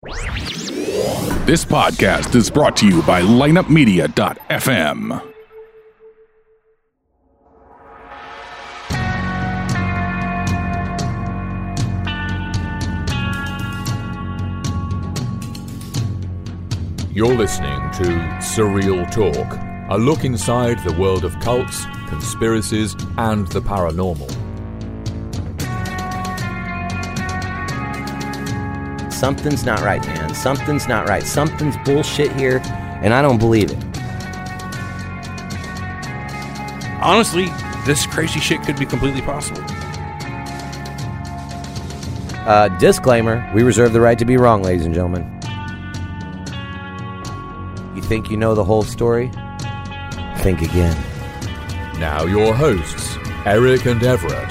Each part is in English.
This podcast is brought to you by lineupmedia.fm. You're listening to Surreal Talk, a look inside the world of cults, conspiracies, and the paranormal. Something's not right, man. Something's not right. Something's bullshit here, and I don't believe it. Honestly, this crazy shit could be completely possible. Disclaimer, we reserve the right to be wrong, ladies and gentlemen. You think you know the whole story? Think again. Now your hosts, Eric and Everett.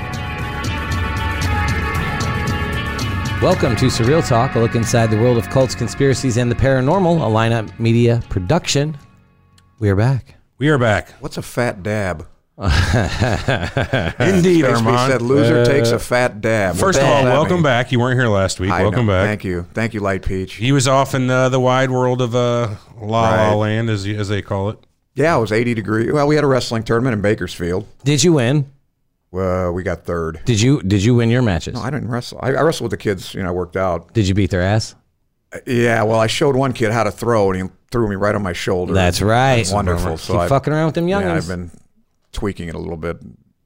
Welcome to Surreal Talk, a look inside the world of cults, conspiracies, and the paranormal, a lineup media production. We are back. We are back. What's a fat dab? Indeed, Basically Armand. said loser takes a fat dab. First of all, welcome back. You weren't here last week. Welcome back. Thank you. Thank you, Light Peach. He was off in the wide world of La La Land, as they call it. Yeah, it was 80 degrees. Well, we had a wrestling tournament in Bakersfield. Did you win? We got third. Did you win your matches? No, I didn't wrestle. I wrestled with the kids. I worked out. Did you beat their ass? Yeah, well, I showed one kid how to throw, and he threw me right on my shoulder. That's right. That's wonderful. Keep fucking around with them youngins. Yeah, I've been tweaking it a little bit.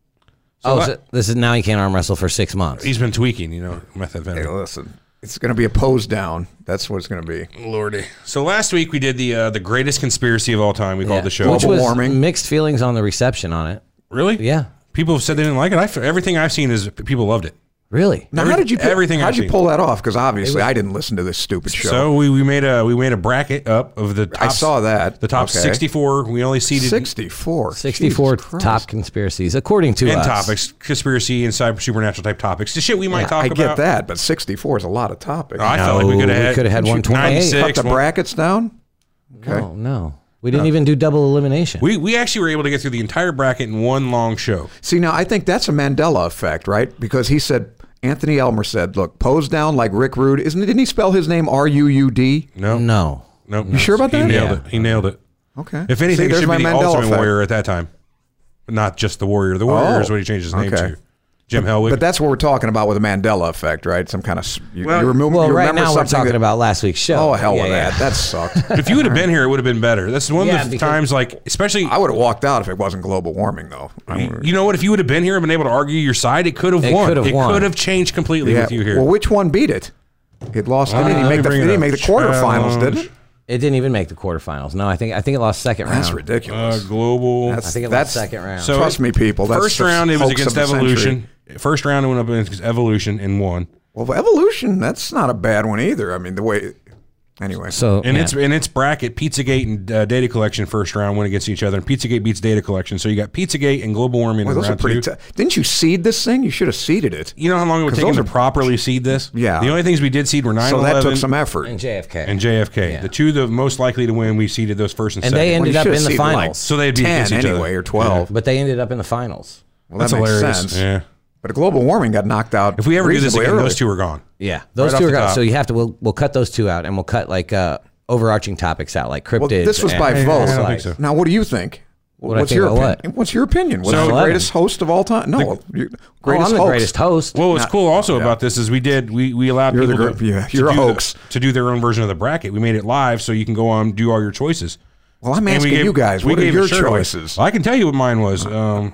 So this is now he can't arm wrestle for 6 months. He's been tweaking, method. Hey, listen, it's going to be a pose down. That's what it's going to be. Lordy. So last week we did the greatest conspiracy of all time. We called the show. Which Global was warming. Mixed feelings on the reception on it. Really? Yeah. People have said they didn't like it. Everything I've seen is people loved it. Really? Now, how did you pull that off? Because obviously I didn't listen to this stupid show. So we made a bracket up of the top. I saw that. The top 64. We only seeded 64. 64 top conspiracies, according to us. topics, conspiracy and supernatural type topics. The shit we might talk I about. get that, but 64 is a lot of topics. I felt like we could have had 128. 96, Cut the brackets down? Okay. No. We didn't even do double elimination. We actually were able to get through the entire bracket in one long show. See, now I think that's a Mandela effect, right? Because he said, Anthony Elmer said, look, pose down like Rick Rude. Didn't he spell his name R-U-U-D? No. You sure about that? He nailed it. Okay. If anything, See, it should be the Mandela Ultimate effect. Warrior at that time. But not just the Warrior. The Warrior is what he changed his name to. Jim Hellwig. But that's what we're talking about with the Mandela effect, right? Some kind of you right remember now we're something talking about last week's show. Oh, hell with that. That sucked. If you would have been here, it would have been better. That's one of the times, especially... I would have walked out if it wasn't global warming, though. You know what? If you would have been here and been able to argue your side, it could have won. It could have changed completely with you here. Well, which one beat it? It lost. It didn't make the quarterfinals, did it? It didn't even make the quarterfinals. No, I think it lost second round. That's ridiculous. Global. I think it lost second round. So trust me, people. That's first round, it was against Evolution. First round, it went up against Evolution and won. Well, Evolution, that's not a bad one either. I mean, the way... Anyway. So in its bracket, Pizzagate and Data Collection first round went against each other, and Pizzagate beats Data Collection. So you got Pizzagate and Global Warming in those round are pretty two. Didn't you seed this thing? You should have seeded it. You know how long it would take them to properly seed this? Yeah. The only things we did seed were 9/11. So that took some effort. And JFK. Yeah. The two the most likely to win, we seeded those first and second. They ended up in the finals. So they'd be 10 each anyway, other. or 12. But they ended up in the finals. Well, That's that makes hilarious. sense. Yeah. But global warming got knocked out. If we ever do this again, early. those two are gone. Yeah. Those Right two off are the gone. top. So you have to, we'll cut those two out, and we'll cut overarching topics out, like cryptids. Well, this was by I vote. don't think so. Now, what do you think? What I What's think your about opinion? What's your opinion? What's So- the greatest host of all time? No, greatest I'm the host. greatest host. Well, what's cool also about this is we allowed You're the people you're a hoax. to do their own version of the bracket. We made it live so you can go on and do all your choices. Well, I'm And asking you guys, what are gave your a shirt away. choices? Well, I can tell you what mine was.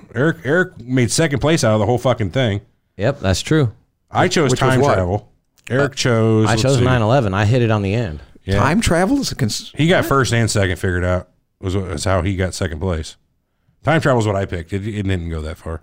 Eric made second place out of the whole fucking thing. Yep, that's true. I chose Which was time what? travel. Eric chose. I chose 9/11. I hit it on the end. Yeah. Time travel is He got first and second figured out. Was how he got second place. Time travel is what I picked. It didn't go that far.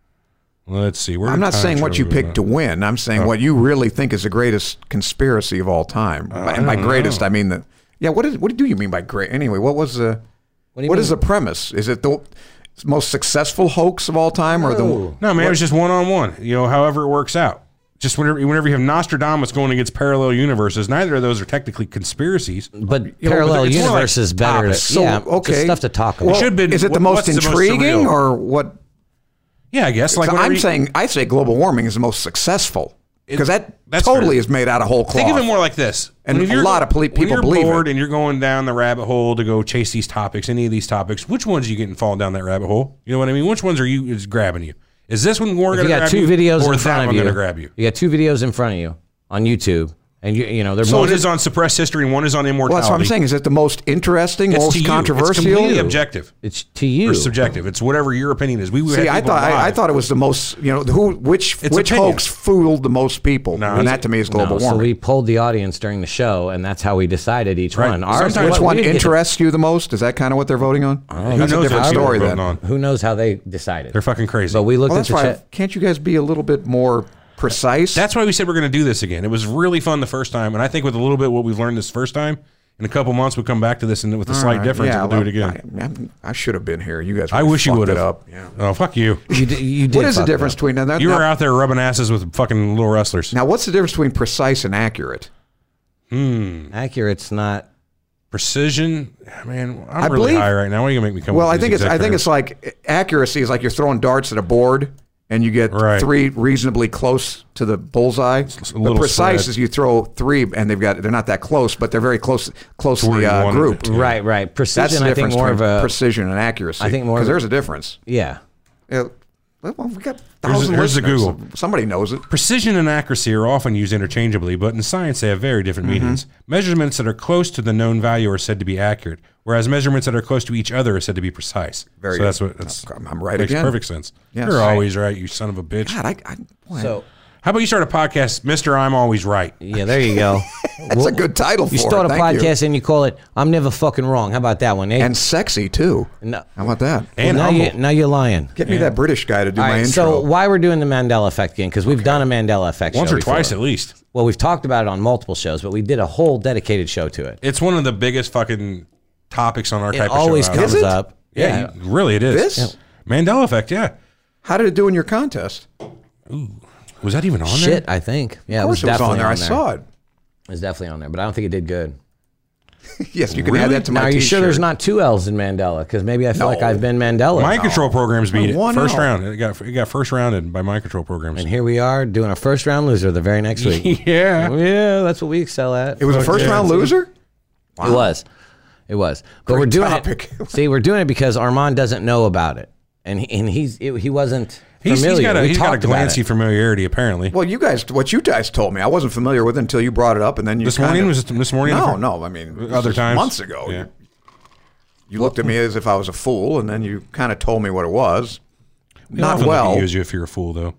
Let's see. I'm not saying what you picked to win. I'm saying what you really think is the greatest conspiracy of all time. And by greatest, I mean the. Yeah, what do you mean by great? Anyway, what was the? What is the premise? Is it the most successful hoax of all time, or the? No, man, it was just one-on-one. However it works out. Just whenever you have Nostradamus going against parallel universes, neither of those are technically conspiracies. But parallel it's more universe like is better. topics. So, it's stuff to talk about. Well, is it the most intriguing or what? Yeah, I guess. I say global warming is the most successful. Because that's fair. totally is made out of whole cloth. Think of it more like this. And When a you're lot of people when you're believe bored it. and you're going down the rabbit hole to go chase these topics, any of these topics, which ones are you getting falling down that rabbit hole? You know what I mean? Which ones are you is grabbing you? Is this one more If going you to got grab you? two videos or in is that front of one you, going to grab you? You got two videos in front of you on YouTube, and you know they're So both. one is on suppressed history and one is on Well, immortality. that's what I'm saying. Is it the most interesting, It's to most you. controversial? It's completely objective It's to you. or subjective. It's whatever your opinion is. We See, had I people live. thought it was the most, which It's opinion. hoax fooled the most people, No, and it's- that to me is global So warming. we polled the audience during the show, and that's how we decided each Right. one. Sometimes- Which one we didn't get to- interests you the most? Is that kind of what they're voting on? Who That's knows a different what people story are then. voting on? Who knows how they decided? They're fucking crazy. But we looked Well, at that's the why. chat. Can't you guys be a little bit more precise? That's why we said we're going to do this again. It was really fun the first time, and I think with a little bit what we've learned this first time, in a couple months we'll come back to this and with a slight All right. difference, Yeah, and we'll do it again. I should have been here. You guys. I really wish you fucked would it have. up. Yeah. Oh, fuck you. You did. What is the fuck it difference up. between that? You were out there rubbing asses with fucking little wrestlers. Now, what's the difference between precise and accurate? Accurate's not. Precision, man. I'm I really believe- high right now. Why are you gonna make me come? Well, up I with think these it's. I think exact it's like accuracy is like you're throwing darts at a board, and you get Right. three reasonably close to the bullseye. a But little precise spread. is you throw three, and they're not that close, but they're very closely where you want it grouped. to. Right. That's Precision. the I think difference more between of a. precision and accuracy. I think more because of a- there's a difference. Yeah. Yeah, well, we got Here's 1,000 the listeners. Google. Somebody knows it. Precision and accuracy are often used interchangeably, but in science they have very different Mm-hmm. meanings. Measurements that are close to the known value are said to be accurate, whereas measurements that are close to each other are said to be precise. Very so good. that's what that's. I'm right makes again. perfect sense. Yes. You're Right. always right, you son of a bitch. God, boy, So How about you start a podcast, Mr. I'm Always Right? yeah, there you go. that's a good title for You it. start a Thank you. podcast and you call it "I'm Never Fucking Wrong." How about that one? Eh? And sexy too. No. How about that? And now, humble. now you're lying. Get me that British guy to do All my right, intro. so why we're doing the Mandela Effect again? Because we've done a Mandela Effect Once show or before. twice at least. Well, we've talked about it on multiple shows, but we did a whole dedicated show to it. It's one of the biggest fucking topics on our It type always of show. comes Is it? up. Yeah, really it is. This? Mandela Effect, yeah. How did it do in your contest? Was that even on there? Shit, I think. Yeah, Of course it was definitely on there. I there. saw it. It was definitely on there, but I don't think it did good. Yes, you can Really? add that to Now, my are you t-shirt. sure there's not two L's in Mandela? Because maybe I feel like No. I've been Mandela. Mind control programs beat it. One First out. round. It got first rounded by mind control programs. And here we are doing a first round loser the very next week. yeah. Yeah, that's what we excel at. It was a first round loser? It was. It was. But Great we're doing topic. it. See, we're doing it because Armand doesn't know about it. And he wasn't He's familiar. got a We he's got a talked about glancy it. familiarity apparently. Well, what you guys told me, I wasn't familiar with it until you brought it up, and then you This kinda- morning? Was it this morning? No. I mean, this Other was times? months ago. Yeah. You looked at me as if I was a fool, and then you kind of told me what it was. We Not often look at well. you as if you're a fool though.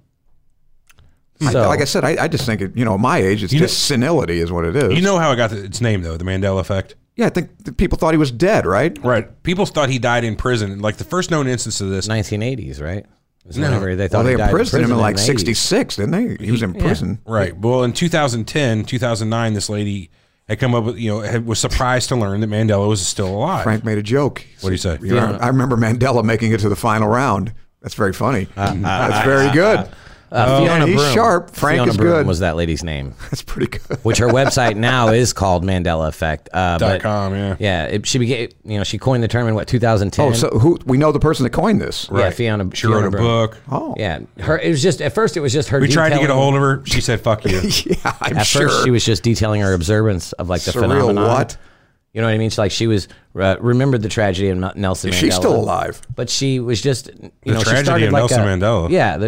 So, Like I said, I just think it. My age, it's just senility is what it is. You know how it got its name though, the Mandela Effect. Yeah, I think the people thought he was dead, right? Right. People thought he died in prison. Like the first known instance of this. 1980s, right? Was No. whenever they thought Well, they he died imprisoned him in like the 80s. '66, didn't they? He was in prison. Right. Well, in 2010, 2009, this lady had come up with, was surprised to learn that Mandela was still alive. Frank made a joke. What do you say? I remember Mandela making it to the final round. That's very funny. That's very good. Fiona he's Broom. sharp. Frank Fiona is Broom good. was that lady's name, That's pretty good. which her website now is called Mandela Effect. .com, yeah. Yeah, she became, she coined the term in 2010. Oh, so we know the person that coined this. yeah, Fiona. She wrote a Broom. book. Oh, Yeah, it was just at first it was just her. We tried to get a detailing- hold of her. She said, fuck you. yeah, I'm At sure. first, she was just detailing her observance of like the Surreal phenomenon. what? You know what I mean? She was remembered the tragedy of Nelson Mandela. She's still alive. but she was just she tragedy started of like Nelson Mandela. Yeah,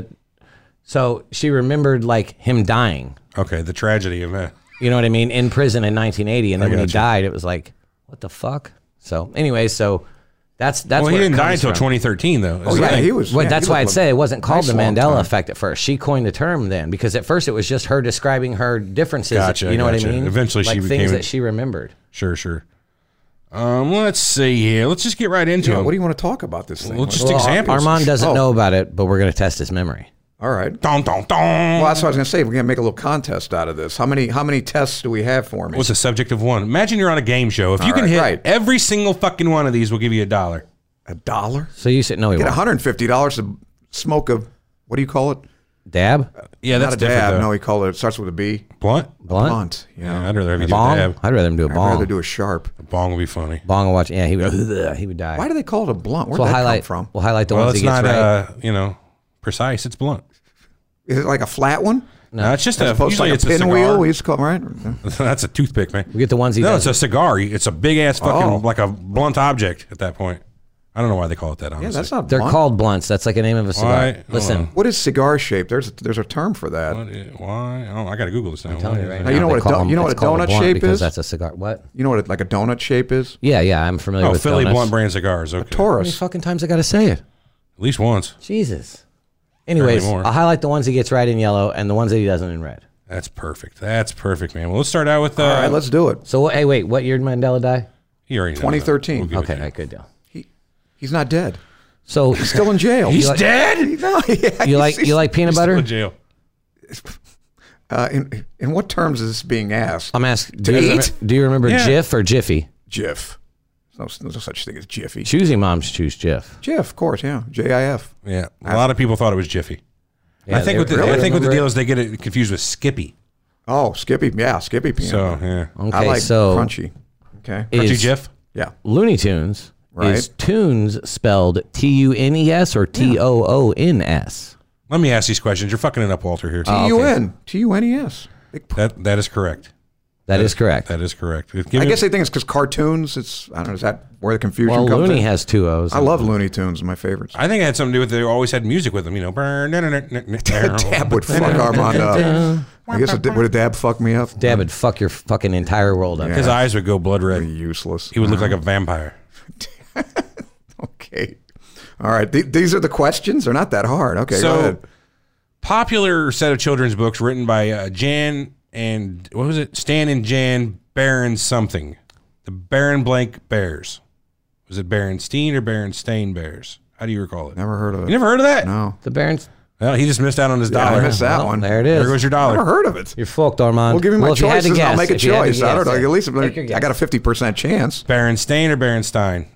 so she remembered like him dying. Okay, the tragedy of that. You know what I mean? In prison in 1980, and then when he gotcha. died, it was like, what the fuck? So anyway, that's Well, where he it didn't die comes until from. 2013, though. Oh, yeah, he was. Well, yeah, that's he why I'd looked say it wasn't called nice the long Mandela time. effect at first. She coined the term then because at first it was just her describing her differences. Gotcha, You know what gotcha. I mean? Eventually like she became things a- that she remembered. Sure. Let's see here. Let's just get right into Yeah, it. what do you want to talk about this thing? Well, just Well, examples. Armand doesn't Oh. know about it, but we're going to test his memory. All right. Dun, dun, dun. Well, that's what I was going to say. We're going to make a little contest out of this. How many tests do we have for me? What's the subject of one? Imagine you're on a game show. If you can right, hit right. every single fucking one of these, we'll give you $1. $1? So you said no, he Get won't. $150 to smoke a, what do you call it? Dab, Yeah, that's Not a different. dab. though. No, he called it. It starts with a B. Blunt? blunt, Blunt. Yeah, Yeah. I'd rather have you do a bong. dab. I'd rather him do a I'd bong. rather do a sharp. A bong would be funny. Bong and watch. Yeah, he would die. Why do they call it a blunt? Where'd So that highlight come from? We'll highlight the Well, ones it's he gets not, right. precise. It's blunt. Is it like a flat one? No, it's just As opposed to usually like it's a a pinwheel. cigar. We used to call right. That's a toothpick, man. We get the ones he No, does. it's a cigar. It's a big ass fucking Oh. like a blunt object at that point. I don't know why they call it that. Honestly, Yeah, that's not. They're blunt. called blunts. That's like a name of a cigar. Why? Listen, What is cigar shape? There's a term for that. Why? Oh, I got to Google this now. I'm telling you right Now, now. you know they what a call do- them- you know what it's a called donut blunt shape because is? that's a cigar. What? You know what like a donut shape is? Yeah, I'm familiar Oh, with Philly donuts. Blunt brand cigars. Okay, How many Taurus. fucking times I got to say it? at least once. Jesus. Anyways, more. I'll highlight the ones he gets right in yellow and the ones that he doesn't in red. That's perfect. That's perfect, man. Well, let's start out with. All right, let's do it. So, hey, wait, what year did Mandela die? He already knows 2013. that. We'll give it Okay, to all you. right, good deal. He's not dead. So, He's still in jail. He's like- dead. No, yeah, you like peanut He's still butter? in jail. in what terms is this being asked? I'm asking. To eat? Do you remember Yeah. Jif or Jiffy? Jif. There's no such thing as Jiffy. Choosing moms choose Jif. Jif, of course, yeah. JIF. Yeah, a lot of people thought it was Jiffy. Yeah, I think they- what the they I think what the remember deal it. is they get it confused with Skippy. Oh, Skippy. Yeah, Skippy peanut. So butter. yeah, Okay, I like so crunchy. Okay. Crunchy is Jif. Yeah. Looney Tunes Right. is Tunes spelled Tunes or Toons? Let me ask these questions. You're fucking it up, Walter. Here. T-U-N. T-U-N-E-S. That is correct. That is correct. That is correct. I guess they think it's because cartoons. It's I don't know. Is that where the confusion Well, comes Looney in? has two O's. I love Looney Tunes. My favorites. I think it had something to do with they always had music with them. You know, Dab would fuck Armand up. I guess would a dab fuck me up? Dad would fuck your fucking entire world up. His eyes would go blood red. Useless. He would look like a vampire. Okay. All right. These are the questions. They're not that hard. Okay. go ahead. Popular set of children's books written by Jan and what was it? Stan and Jan Baron something. The Baron blank Bears. Was it Berenstain or Berenstain Bears? How do you recall it? Never heard of it. You never heard of that? No. The Barons. Well, he just missed out on his Yeah, dollar. I missed that Well, one. there it There is. goes your Never dollar. heard of it. You're fucked, Armand. Well, give me my if you had to choices. guess, I'll make a if you had to choice. I don't know. guess, At least take your I got a guess. 50% chance. Berenstain or Berenstein?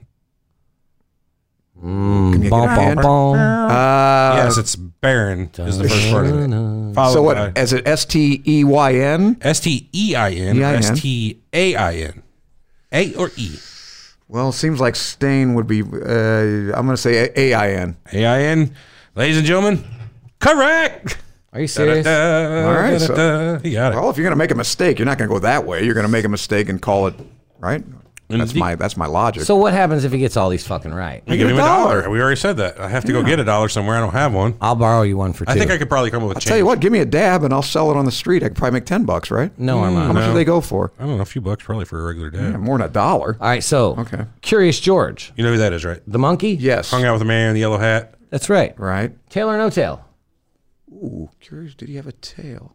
Can you get Bom, a bom, hint? bom. Yes, it's Baron is the first part of it. Followed So by what? Is it S-T-E-Y-N? Stein, Stain. A or E? Well, it seems like Stain would be. I'm going to say A-I-N. AIN. Ladies and gentlemen, correct. Are you serious? All right, so- He got it. Well, if you're going to make a mistake, you're not going to go that way. You're going to make a mistake and call it right. That's my logic. So what happens if he gets all these fucking right? I give get him a a dollar. dollar. We already said that. I have to go get a dollar somewhere. I don't have one. I'll borrow you one for two. I think I could probably come up with I'll change. tell you what. Give me a dab and I'll sell it on the street. I could probably make $10, right? No, How Armand. much do they go for? I don't know, a few bucks probably for a regular day. Yeah, more than $1. All right, so Okay. Curious George, You know who that is, right? the monkey. Yes. Hung out with a man in the yellow hat. That's right. Right. Tail or no tail? Ooh, curious. Did he have a tail?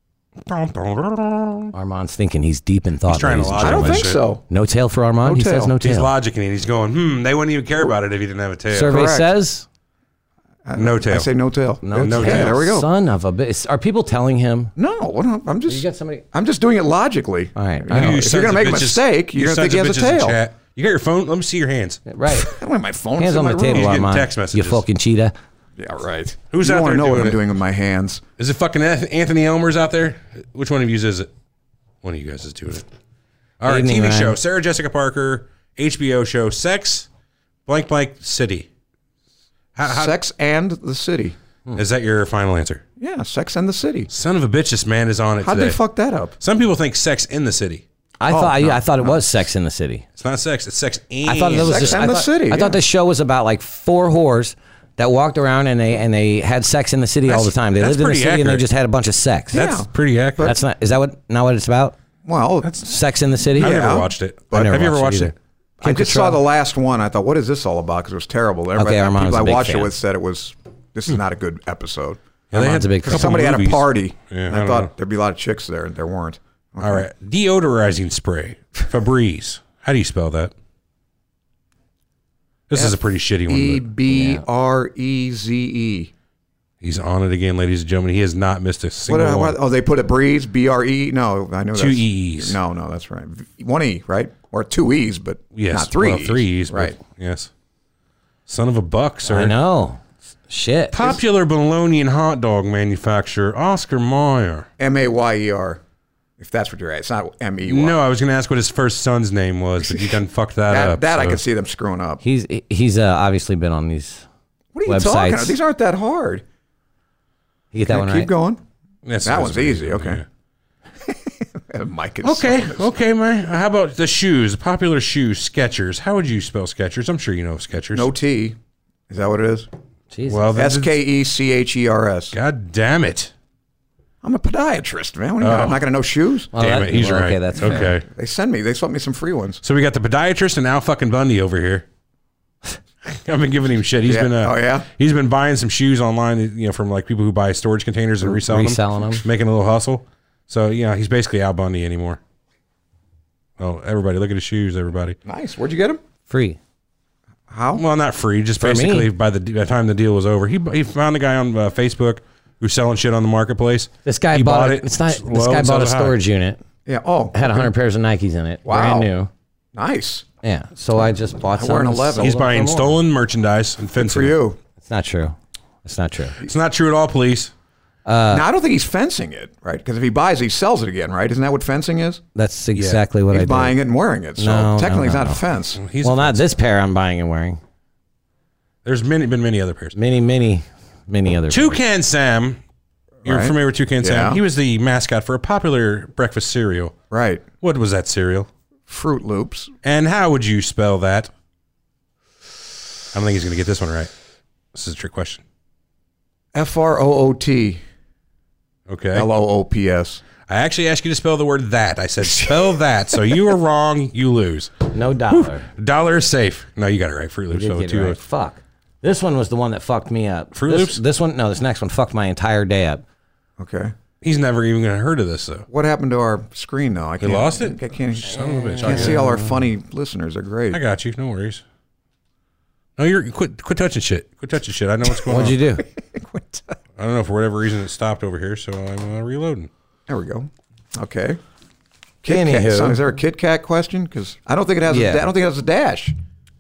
Armand's thinking he's deep in thought. He's trying to ladies and lie. I don't gentlemen. think so. No tail for Armand. No he tail. says no He's tail. logicking it. He's going, they wouldn't even care about it if he didn't have a tail. Survey Correct. says No tail. I say no tail. no No tail. tail. There we go. Son of a bitch. Are people telling him? No, what, I'm You just. got somebody. I'm just doing it logically. All right. You know, You if sons you're going to of make a bitches- mistake, you you're going to think sons he of has a bitches in tail. chat. You got your phone? Let me see your hands. Right. I don't have my phone. Hands It's on in the my table, room. getting Armand. text messages. You fucking cheetah. Yeah, right. Who's you out want there to know what doing I'm it? doing with my hands. Is it fucking Anthony Elmer's out there? Which one of you is it? One of you guys is doing it. All right, Evening, TV Ryan. show. Sarah Jessica Parker, HBO show, Sex, blank, blank, City. How, Sex and the City. is that your final answer? Yeah, Sex and the City. Son of a bitch, this man is on it How'd today. they fuck that up? Some people think Sex in the City. I thought it was Sex in the City. It's not sex. It's sex and. I thought that was Sex just. and I the thought, City, I yeah. thought this show was about like four whores that walked around and they had sex in the city all the time. They that's lived in the pretty city and they accurate. just had a bunch of sex. That's Yeah. pretty accurate. That's not. Is that not what it's about? Well, Sex in the city. I've Yeah. never watched it. I never Have you ever watched watched it it? I Kim just Cattrall. saw the last one. I thought, what is this all about? Because it was terrible. Everybody, Armand was people a I big watched fan. it with said this is not a good episode. Yeah, they Armand's had a big couple fan. Somebody had a movies. party. Yeah, and I I don't thought know. there'd be a lot of chicks there, and there weren't. Okay. All right. Deodorizing spray. Febreze. How do you spell that? This is a pretty shitty one. but EBREZE. He's on it again, ladies and gentlemen. He has not missed a single one. Oh, they put a breeze. BRE. No, I know Two that's, E's. No, that's right. One E, right? Or two E's, but Yes. not three. Well, three E's. but right? Yes. Son of a buck, sir. I know. Shit. Popular bologna and hot dog manufacturer, Oscar Mayer. MAYER. If that's what you're at, it's not MEY. No, I was going to ask what his first son's name was, but you done fucked that up. that I so- can see them screwing up. He's obviously been on these. What are you websites. talking? These aren't that hard. You get that one Keep right. going. That one's easy. Okay. Yeah. Mike is Okay, man. How about the shoes? Popular shoes, Skechers. How would you spell Skechers? I'm sure you know Skechers. no T. Is that what it is? Jesus. Well, Skechers. God damn it. I'm a podiatrist, man. What do you I'm not going to know shoes. Well, Damn it. He's right. Okay, that's fair. okay. They sent me some free ones. So we got the podiatrist and Al fucking Bundy over here. I've been giving him shit. He's been he's been buying some shoes online, you know, from like people who buy storage containers and reselling them, making a little hustle. So he's basically Al Bundy anymore. Oh, everybody, look at his shoes, everybody. Nice. Where'd you get them? Free. How? Well, not free, just For basically me. by the time the deal was over. He found a guy on Facebook who's selling shit on the marketplace. This guy He bought bought it. it This guy low and bought a sells it high. storage unit. Yeah. Oh. Had 100 pairs of Nikes in it. Wow. Brand new. Nice. Yeah. So I just bought some. wear an and 11. sold He's them buying for more. stolen merchandise and fencing. For you. It's not true. It's not true. It's not true at all, police. Now, I don't think he's fencing it, right? Because if he buys, he sells it again, right? Isn't that what fencing is? That's exactly what I He's did. buying it and wearing it. So No, technically, it's no, not no. a fence. He's Well, not this pair I'm buying and wearing. There's been many other pairs. Many other. Toucan Sam. You're Right. familiar with Toucan Sam? Yeah. He was the mascot for a popular breakfast cereal. Right. What was that cereal? Fruit Loops. And how would you spell that? I don't think he's going to get this one right. This is a trick question. FROOT Okay. LOOPS. I actually asked you to spell the word that. I said spell that. So you were wrong. You lose. No dollar. Dollar is safe. No, you got it right. Fruit Loops. Did So get it two- right. Fuck. This one was the one that fucked me up. Fruit This- Loops? This one, no, this next one fucked my entire day up. Okay. He's never even going to heard of this, though. What happened to our screen, though? I can't, lost it? I can't, Son of a bitch. can't see all our funny listeners. They're great. I got you. No worries. No, you're quit touching shit. Quit touching shit. I know what's going on. What'd you do? I don't know, for whatever reason it stopped over here, so I'm reloading. There we go. Okay. Kit Kat. Anywho. So is there a Kit Kat question? Because I don't think it has. Yeah. I don't think it has a dash.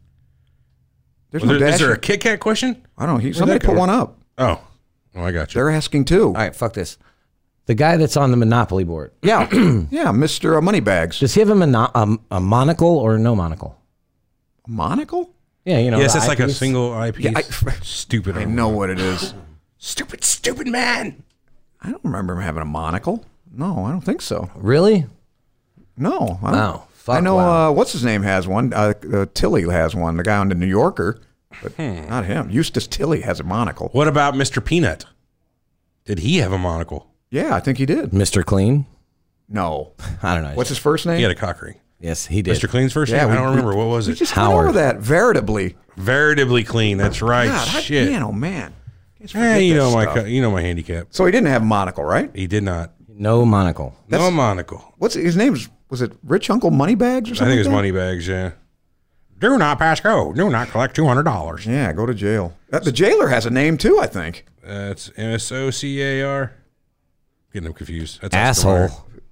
There's no dash. Is there a Kit Kat question? I don't know. Somebody that put go? one up. Oh, I got you. They're asking too. All right, fuck this. The guy that's on the Monopoly board. Yeah, yeah, Mr. Moneybags. Does he have a monocle or no monocle? Monocle? Yeah, you know. Yes, the it's like a eyepiece. single eyepiece. Yeah, Stupid. I know what it is. Stupid man. I don't remember him having a monocle. No, I don't think so. Really? No. I don't. Wow. Fuck, I know. wow. What's his name has one. Tilly has one. The guy on the New Yorker, but not him. Eustace Tilly has a monocle. What about Mr. Peanut? Did he have a monocle? Yeah, I think he did. Mr. Clean? No. I don't know. What's his first name? He had a cock ring. Yes, he did. Mr. Clean's first Yeah, name? I we- don't remember. What was We it? just went Howard. over that veritably. Veritably clean. That's right. God, Shit. man, oh man. You know my handicap. So he didn't have a monocle, right? He did not. No monocle. No monocle. What's his name? Was it Rich Uncle Moneybags or I something? think it was like that? Moneybags, yeah. Do not pass go. Do not collect $200. Yeah, go to jail. The jailer has a name too, I think. It's MSOCAR. Getting them confused. That's Asshole.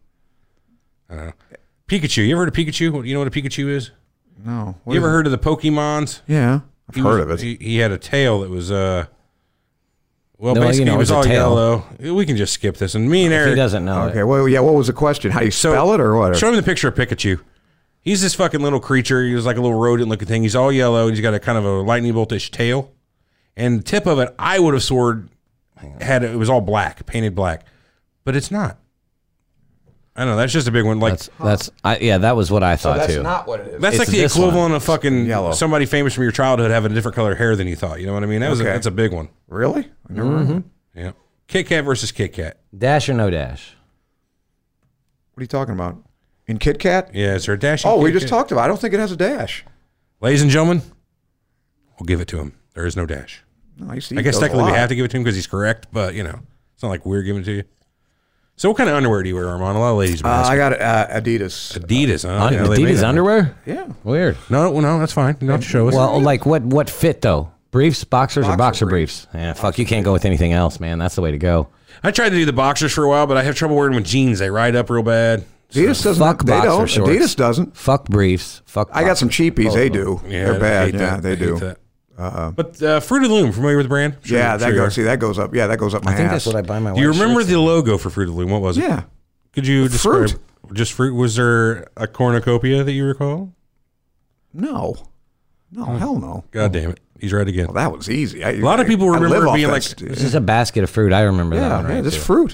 I don't know. Pikachu. You ever heard of Pikachu? You know what a Pikachu is? No. What You ever is it? heard of the Pokemons? Yeah, I've heard of it. He had a tail that was well, No, basically you know, it was it's a all tail. yellow. We can just skip this. And me and If Eric, he doesn't know Okay, it. well, yeah. What was the question? How do you spell it or what? show him the picture of Pikachu. He's this fucking little creature. He was like a little rodent-looking thing. He's all yellow. He's got a kind of a lightning bolt-ish tail, and the tip of it, I would have sworn, it was all black, painted black, but it's not. I don't know. That's just a big one. Like That was what I thought too. what it is. that's it's like the this equivalent one. of fucking Yellow. somebody famous from your childhood having a different color hair than you thought. You know what I mean? Okay. That's a big one. Really? I never heard of it. Yeah. Kit Kat versus Kit Kat. Dash or no dash? What are you talking about? In Kit Kat? Yeah, is there a dash? in Oh, we Kit just Kat? talked about it. I don't think it has a dash. Ladies and gentlemen, we'll give it to him. There is no dash. No, I used to I eat guess those a technically we lot. have to give it to him because he's correct, but you know, it's not like we're giving it to you. So what kind of underwear do you wear, Armand? A lot of ladies wear I got Adidas. Adidas, huh? Yeah, they made Adidas it. underwear? Yeah. Weird. No, that's fine. You don't have to show us. Well, like what fit though? Briefs, boxers, or Boxer boxer briefs. briefs? Yeah, fuck. You can't go with anything else, man. That's the way to go. I tried to do the boxers for a while, but I have trouble wearing them with jeans. They ride up real bad. Adidas doesn't. Fuck They boxer don't. shorts. Adidas doesn't. Fuck briefs. Fuck. I got some cheapies. They do. Yeah, They're I bad. hate Yeah, that. they I hate do. that. But Fruit of the Loom, familiar with the brand? Sure, Yeah, sure you are. that goes up. Yeah, that goes up my I think ass. that's what I buy my. Do you wife's remember shirts the logo for Fruit of the Loom? What was it? Yeah. Could you describe Fruit. just fruit? Was there a cornucopia that you recall? No. No, hell no. God damn it. He's right again. Well, that was easy. A lot of people remember being like, in. This is a basket of fruit. I remember that yeah, one. Right, yeah, this too. fruit.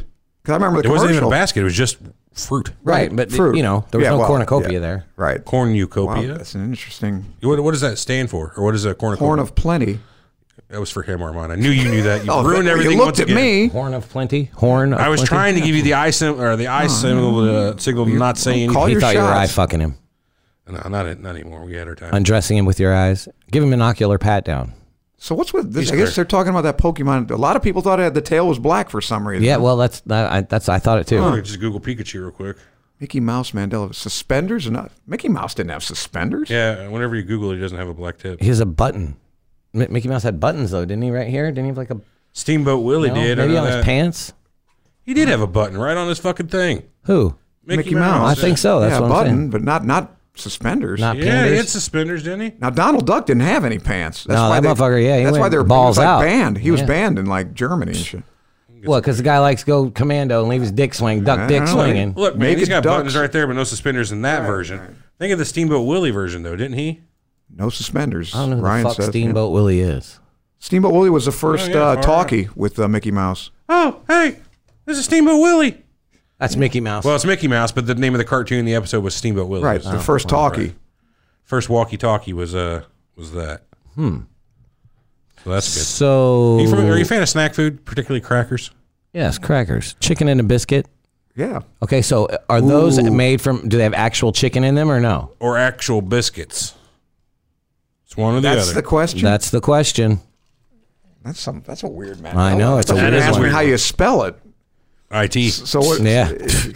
Because I remember the It wasn't commercial. even a basket. It was just fruit. Right, but fruit. there was no cornucopia there. Right. Wow, Cornucopia. that's an interesting What does that stand for? Or what is a cornucopia? horn of plenty. That was for him, Armand. I knew you knew that. You Oh, ruined everything. You looked once at again. me. Horn of plenty. Horn. Of I was plenty? trying to give you the eye symbol or the eye signal to not saying. call He your thought you were eye shots. fucking him, No, not anymore. We had our time. undressing him with your eyes. Give him an ocular pat down. So what's with this? He's I guess clear. they're talking about that Pokemon. A lot of people thought the tail was black for some reason. Yeah, well, that's I thought it too. Let me just Google Pikachu real quick. Mickey Mouse Mandela suspenders or not? Mickey Mouse didn't have suspenders. Yeah, whenever you Google it, he doesn't have a black tip. He has a button. Mickey Mouse had buttons though, didn't he? Right here, didn't he have like a Steamboat Willie did. I maybe know on his that. pants? He did have a button right on his fucking thing. Who? Mickey Mouse. I think so. That's yeah, what a I'm button, saying. but not suspenders. Not Yeah, he panders? had suspenders, didn't he? Now Donald Duck didn't have any pants. That's No, why that motherfucker, yeah, he that's went why they're balls he was like out. banned. He was Yeah. banned in like Germany and shit. What? Because the guy likes to go commando and leave his dick swing, duck dick know. swinging. Look, man, Naked he's got ducks. buttons right there, but no suspenders in that version. Think of the Steamboat Willie version, though, didn't he? No suspenders. I don't know who Ryan the fuck says. Steamboat Willie is. Steamboat Willie was the first yeah, far talkie with Mickey Mouse. Oh, hey, this is Steamboat Willie. That's Mickey Mouse. Well, it's Mickey Mouse, but the name of the cartoon, the episode was Steamboat Willie. Right, the first talkie. First walkie-talkie was that. So that's good. so Are you a fan of snack food, particularly crackers? yes, crackers, chicken and a biscuit. Yeah. Okay, so are those made from? Do they have actual chicken in them or no? Or actual biscuits? It's one or the That's other. the question. That's the question. That's a weird man. I know, it's a weird Ask me one. how you spell it. IT. So what? Yeah.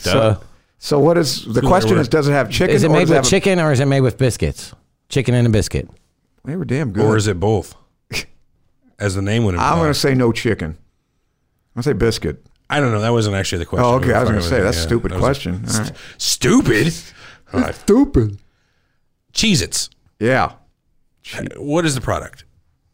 So what is the question? Is does it have chicken? Is it or made does with have chicken or is it made with biscuits? Chicken and a biscuit. They were damn good. Or is it both? As the name would imply. I'm going to say no chicken. I'm going to say biscuit. I don't know. That wasn't actually the question. Oh, okay. We were I was going to fucking say with that's it. a stupid That was question. All right. Stupid? All right. Stupid. Cheez-Its. Yeah. What is the product?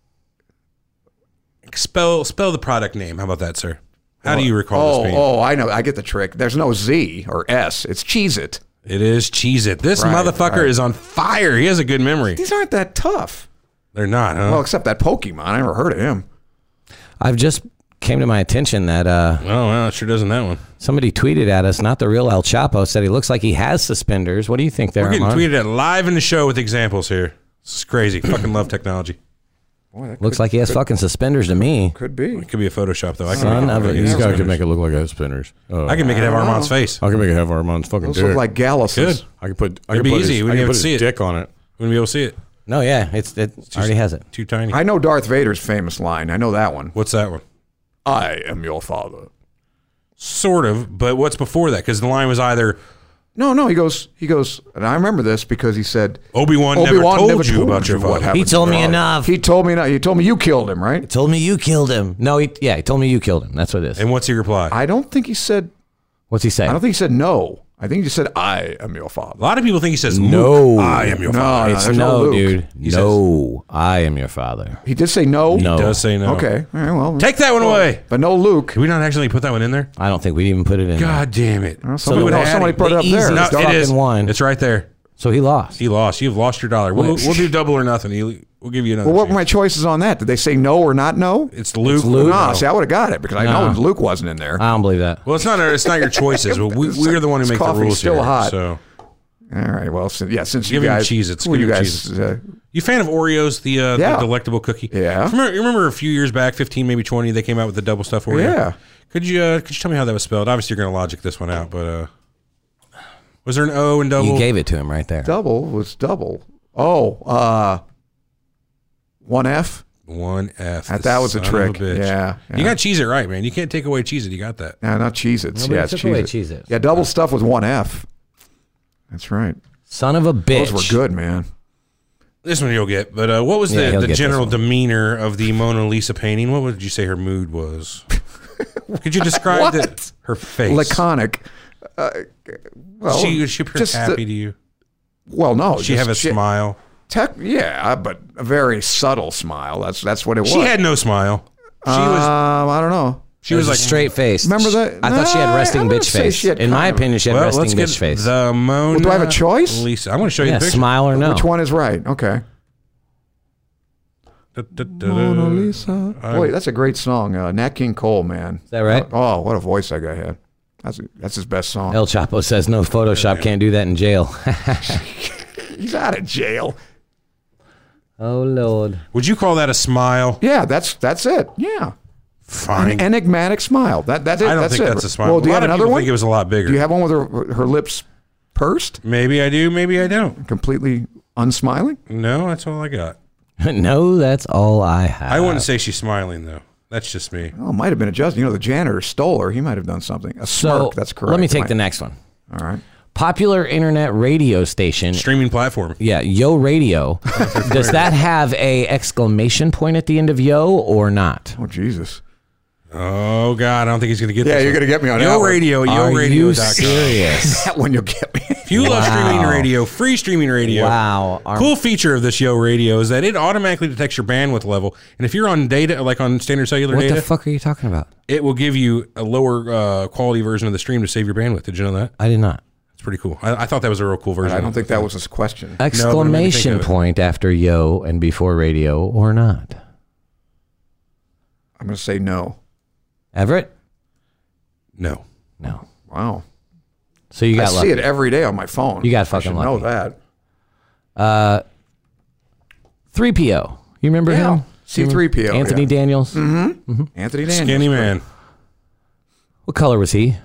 Spell the product name. How about that, sir? How do you recall this being? Oh, I know. I get the trick. There's no Z or S. It's Cheez-It. It is Cheez-It. This Right, motherfucker right. is on fire. He has a good memory. These aren't that tough. They're not, huh? Well, except that Pokemon. I never heard of him. I've just came to my attention that Oh, well, it sure doesn't that one. somebody tweeted at us, not the real El Chapo, said he looks like he has suspenders. What do you think there, We're getting Armand? tweeted at live in the show with examples here. This is crazy. Fucking love technology. Boy, that Looks like he has fucking suspenders to me. could be. It could be a Photoshop, though. I can Son make of a- it These have guys suspenders. make it look like I have spinners. I can make it have Armand's face. I can make it have Armand's fucking Those dick. look like Gallus's. Good. I can put. I It'd can be put easy. His, We I didn't can have put to see his it. dick on it. Wouldn't be able to see it. No, yeah, it already has it. Too tiny. I know Darth Vader's famous line. I know that one. What's that one? I am your father. Sort of, but what's before that? Because the line was either No, he goes, and I remember this because he said, Obi-Wan never told you about your father. He told me enough. He told me not. He told me you killed him, right? Told me you killed him. No, he told me you killed him. That's what it is. And what's your reply? I don't think he said. What's he say? I don't think he said no. I think he just said, I am your father. A lot of people think he says, No. Luke, I am your father. No, It's there's no, Luke. dude. He No, I am your father. He did say no. No. He does say no. Okay. All right. Well, Take that one away. but no Luke. Did we not actually put that one in there? I don't think we'd even put it in. God damn it. Somebody, the- somebody put it the up there. easy- No, Fucking it is. one. It's right there. So he lost. He lost. You've lost your dollar. We'll do double or nothing. We'll give you another Well, what were my chance. choices on that? Did they say no or not no? It's Luke. Luke. No, see, I would have got it because I No. know Luke wasn't in there. I don't believe that. Well, it's not your choices. But we're the one who This make the coffee's rules still here. hot. So, All right. Well, since Give you him guys, Cheez-Its. who are Give you him guys? you fan of Oreos, the Yeah. delectable cookie? Yeah. You remember a few years back, 15, maybe 20, they came out with the double stuff Oreo? Yeah. Could you tell me how that was spelled? Obviously, you're going to logic this one out, but was there an O in double? You gave it to him right there. Double was double. Oh, 1F. 1F. That was a son of trick. bitch. Yeah. You got Cheez-It right, man. You can't take away Cheez-It. You got that. No, not Cheez-Its. Nobody Yeah, it's took away Cheez-It. Cheez-Its. Yeah, double stuff was 1F. That's right. Son of a bitch. Those were good, man. This one you'll get, but what was Yeah, he'll the get general this one. demeanor of the Mona Lisa painting? What would you say her mood was? Could you describe her face? Laconic. Well, she appear just happy to you? well, no. She have a smile? Yeah, but a very subtle smile. That's what it was. She had no smile. She was I don't know. she was like straight face. Remember that? I thought she had No, resting I wouldn't bitch say face. she had In my kind of- opinion, she had Well, resting let's get bitch face. the Mona. Well, do I have a choice? Lisa, I'm going to show you Yeah, the picture. smile or no. Which one is right? Okay. Mona Lisa. Boy, that's a great song. Nat King Cole, man. Is that right? Oh, what a voice that guy had. That's his best song. El Chapo says no Photoshop can't do that in jail. He's out of jail. Oh Lord. Would you call that a smile? Yeah, that's it. Yeah. Fine. An enigmatic smile. That's it. I don't that's think it. that's a smile. Well, do you a have lot of another people one? think it was a lot bigger. Do you have one with her lips pursed, Maybe I do. Maybe I don't. completely unsmiling? No, that's all I got. No, that's all I have. I wouldn't say she's smiling though. That's just me. Oh, it might have been adjusted. The janitor stole her. He might have done something. A smirk. That's correct. Let me take Right. the next one. All right. Popular internet radio station. Streaming platform. Yeah, Yo Radio. Does that have a exclamation point at the end of Yo or not? Oh, Jesus. Oh God, I don't think he's gonna get Yeah, this. you're one. gonna get me on that Yo one. Radio. Are you YoRadio.com. serious? That one you'll get me. If you love streaming radio, free streaming radio. Wow. Cool feature of this Yo Radio is that it automatically detects your bandwidth level, and if you're on data, like on standard cellular What data, the fuck are you talking about? it will give you a lower quality version of the stream to save your bandwidth. Did you know that? I did not. It's pretty cool. I thought that was a real cool version. I don't think that was his question. Exclamation think of it. point after Yo and before radio or not? I'm going to say no. Everett? No. No. Wow. So you I got see lucky. it every day on my phone. You got I fucking should know lucky. that. 3PO. You remember Yeah. him? C-3PO, Anthony yeah. Daniels. Anthony Daniels. Skinny man. What color was he?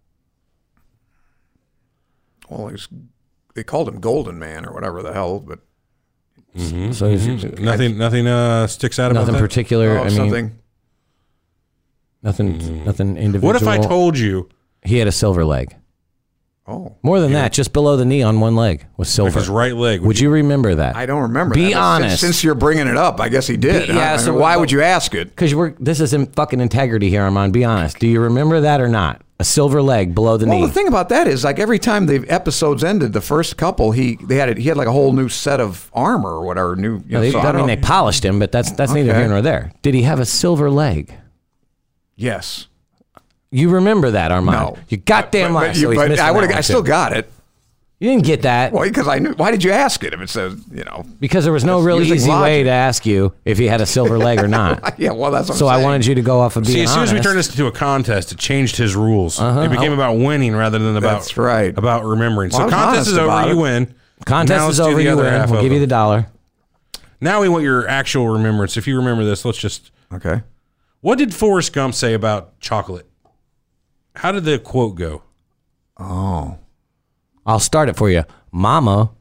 Well, they called him Golden Man or whatever the hell, but So he's Nothing sticks out about nothing that. particular. I mean, something. nothing individual. What if I told you he had a silver leg? Oh, More than that, just below the knee on one leg was like silver. his right leg? Would you remember that? I don't remember. Be that, but honest. Since you're bringing it up, I guess he did. Be- yeah, I so- mean, why would you ask it? Because this is in fucking integrity here, Armand. Be honest. Do you remember that or not? A silver leg below the Well, knee. the thing about that is, like every time the episodes ended, the first couple, he had like a whole new set of armor or whatever. New. No, they, so I mean, they polished him, but that's neither Okay. here nor there. Did he have a silver leg? Yes. You remember that, Armand? No. You goddamn But lie. So he's but missing I that would. one, I still too. got it. You didn't get that Well, because I knew. Why did you ask it if it says because there was no That's real using easy way logic. to ask you if he had a silver leg or not. Yeah, well, that's what So I'm I saying. wanted you to go off of being See, as soon as we honest. turned this into a contest, it changed his rules. It became about winning rather than about That's right. about remembering. Well, I So was contest honest is over, about you it. win. Now Contest let's is do over, the you other win. half We'll of give you it. the $1. Now we want your actual remembrance. If you remember this, let's just. Okay. What did Forrest Gump say about chocolate? How did the quote go? Oh. I'll start it for you. Mama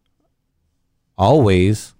always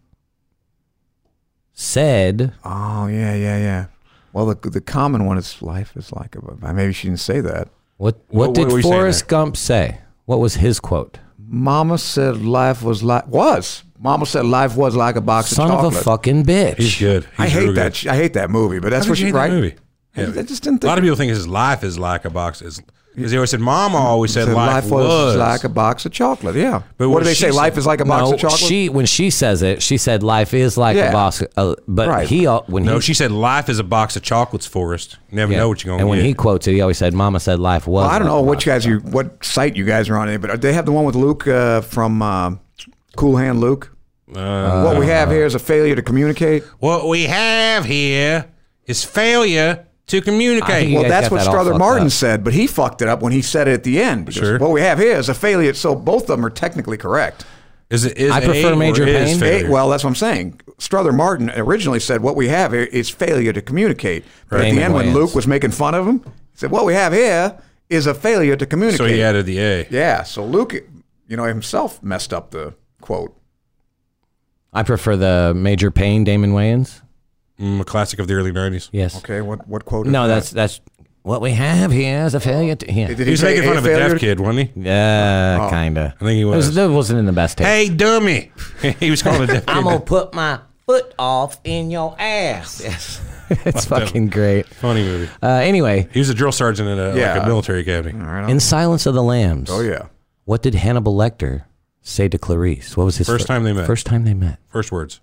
said, Oh, yeah. Well, the common one is life is like a. Maybe she didn't say that. what What did were you saying Forrest Gump say? What was his quote? Mama said life was like Mama said life was like a box Son of of chocolate. a fucking bitch. He's good. I He's hate real that. good. I hate that movie, but that's How what did you she hate right. that movie? I just didn't A lot think of people think his life is like a box. Because they always said, Mama always said life was like a box of chocolate. Yeah. But what what do they she say? said- Life is like a box No, of chocolate. when she says it, she said life is like Yeah. a box. But Right. when she said life is a box of chocolates, Forrest. You never know what you're going to and get. when he quotes it, he always said, "Mama said life was." Well, I don't like know a what box of what site you guys are on, but they have the one with Luke from Cool Hand Luke. What we have here is a failure to communicate. What we have here is failure to I communicate. think you Well, guys that's got what that all Strother fucked Martin up. said, but he fucked it up when he said it at the end. He goes, Sure. what we have here is a failure. So both of them are technically correct. Is I prefer A Major or is Payne. failure? Well, that's what I'm saying. Strother Martin originally said what we have here is failure to communicate. But at Damon the end, when Wayans. Luke was making fun of him, he said, what we have here is a failure to communicate. So he added the A. Yeah, so Luke, himself messed up the quote. I prefer the Major Payne, Damon Wayans. A classic of the early 90s. Yes. Okay, what quote is No, that? that's what we have here is a failure. Yeah, Did He was say making fun a of a failure deaf to- kid, wasn't he? yeah, kinda. I think he was. That wasn't in the best taste. Hey, dummy. He was calling a deaf kid. I'm gonna put my foot off in your ass. Yes, it's fucking great. Funny movie. Anyway, He was a drill sergeant in like Yeah. a military academy. All right, in Silence of the Lambs. oh, yeah. What did Hannibal Lecter say to Clarice? What was his First time they met. First time they met. First words.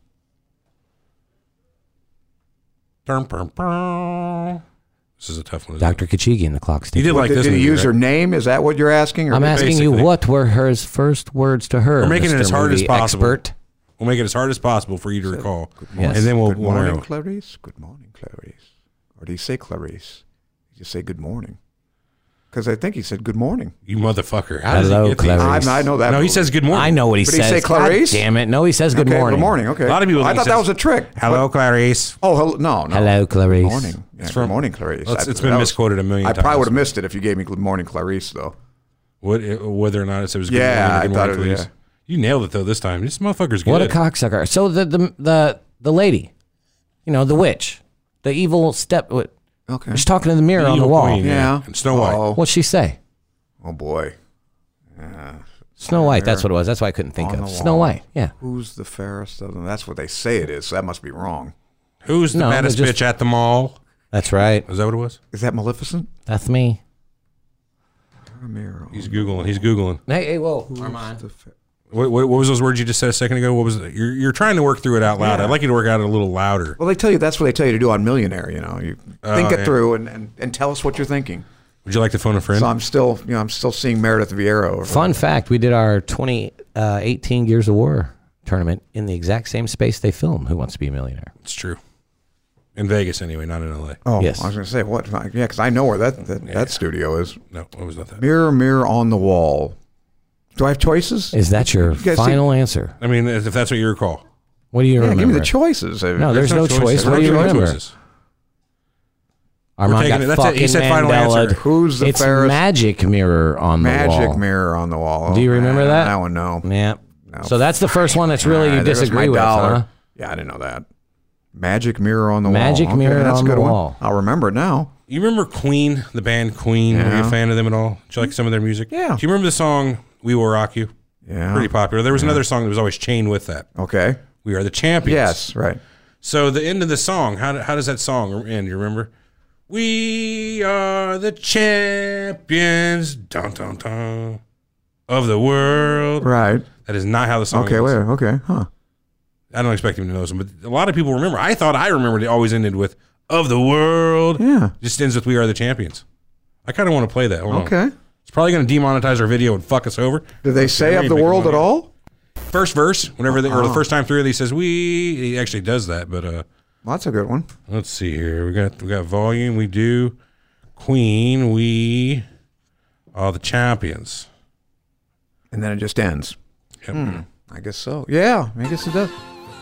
This is a tough one. isn't it? Dr. Kachigian, the clock's He ticking. did like Did this he movie, use right? her name? Is that what you're asking? Or I'm asking you, basically. what were his first words to her? We're making it Mr. as hard as Movie possible. Expert? We'll make it as hard as possible for you to recall. Yes. And then we'll Good morning, know. Clarice. Good morning, Clarice. Or do you say Clarice? You just say good morning. Because I think he said good morning. You motherfucker. How does he Hello, get these? Clarice. I know that. No, he movie. says good morning. I know what he But says. he say Clarice? God damn it. No, he says good Okay, morning. Good morning. Okay. A lot of people I think thought he that says, was a trick. Hello, Clarice. Oh, no. Hello, Clarice. Good morning. Yeah, good morning, Clarice. It's been misquoted a million I times. probably would have missed it if you gave me good morning, Clarice, though. Whether or not it was good Yeah, morning or I good thought morning, it- please. yeah. You nailed it, though, this time. This motherfucker's good. What a cocksucker. So the lady, the witch, the evil step, Okay. she's talking to the mirror The on the evil wall. queen, Yeah. And Snow White. Oh, What'd she say? oh, boy. Snow White, that's what it was. That's why I couldn't think On of. the Snow wall. White, yeah. Who's the fairest of them? That's what they say it is, so that must be wrong. Who's the No, baddest they're just- bitch at the mall? That's right. Is that what it was? Is that Maleficent? That's me. Ramiro. He's Googling. Hey, whoa. What was those words you just said a second ago? What was it? You're trying to work through it out loud. Yeah. I'd like you to work out a little louder. Well, they tell you that's what they tell you to do on Millionaire. You think it yeah. through and tell us what you're thinking. Would you like to phone a friend? So I'm still seeing Meredith Vieira. Over Fun fact, we did our 2018 Gears of War tournament in the exact same space they filmed Who Wants to Be a Millionaire. It's true. In Vegas, anyway, not in L.A. Oh, Yes. I was going to say what? Yeah, because I know where that studio is. No, what was that? Mirror, mirror on the wall. Do I have choices? Is that your guys final answer? I mean, if that's what you recall. What do you Yeah, remember? give me the choices. No, there's no choice. What do you remember? Armand taking got it. That's it. fucking He said final answer. Mandela. Who's the It's fairest? magic mirror on the wall. Magic mirror on the wall. Do you remember that? That one, no. Yeah. No. So that's the first one that's really you There goes disagree my with, dollar. huh? Yeah, I didn't know that. Magic mirror on the wall. Magic mirror that's a on good the one. wall. I'll remember it now. You remember Queen, the band Queen? Were you a Yeah. fan of them at all? Did you like some of their music? Yeah. Do you remember the song "We Will Rock You"? Yeah. Pretty popular. There was another song that was always chained with that. Okay. "We Are the Champions." Yes, right. So the end of the song, how does that song end? You remember? We are the champions, dun, dun, dun, of the world. Right. That is not how the song Okay, ends. wait. Okay. Huh. I don't expect him to know some, but a lot of people remember. I thought I remembered it always ended with "of the world." Yeah. Just ends with "We Are the Champions." I kind of want to play that. Hold on. Okay. It's probably going to demonetize our video and fuck us over. Did they say of the Make world money. at all? First verse, whenever or the first time through, he says "we." He actually does that, but Well, that's a good one. let's see here. We got volume. We do Queen. We are the champions. And then it just ends. Yep. I guess so. Yeah, I guess it does.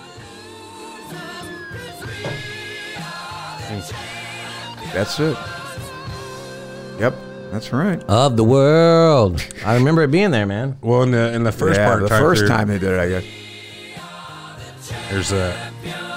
That's it. Yep, that's right. Of the world. I remember it being there, man. Well, in the first yeah, part, the type first through, time they did it, I guess. there's a.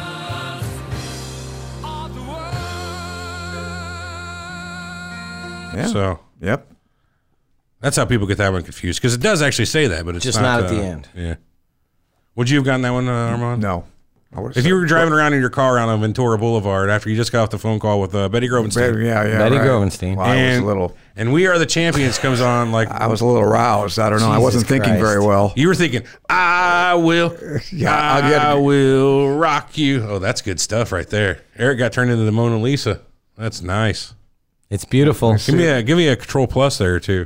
Yeah. So Yep. that's how people get that one confused because it does actually say that, but it's Just not at the end. Yeah. Would you have gotten that one, Armand? No. I would've If said- you were driving around in your car around on Ventura Boulevard after you just got off the phone call with Betty Grovenstein, Yeah, Betty right. Grovenstein. Well, I was a little. and "We Are the Champions" comes on like I was a little roused. I don't know. I Jesus wasn't thinking Christ. very well. you were thinking, "I will, Yeah, I will rock you." Oh, that's good stuff right there. Eric got turned into the Mona Lisa. That's nice. It's beautiful. Give me a Control Plus there too,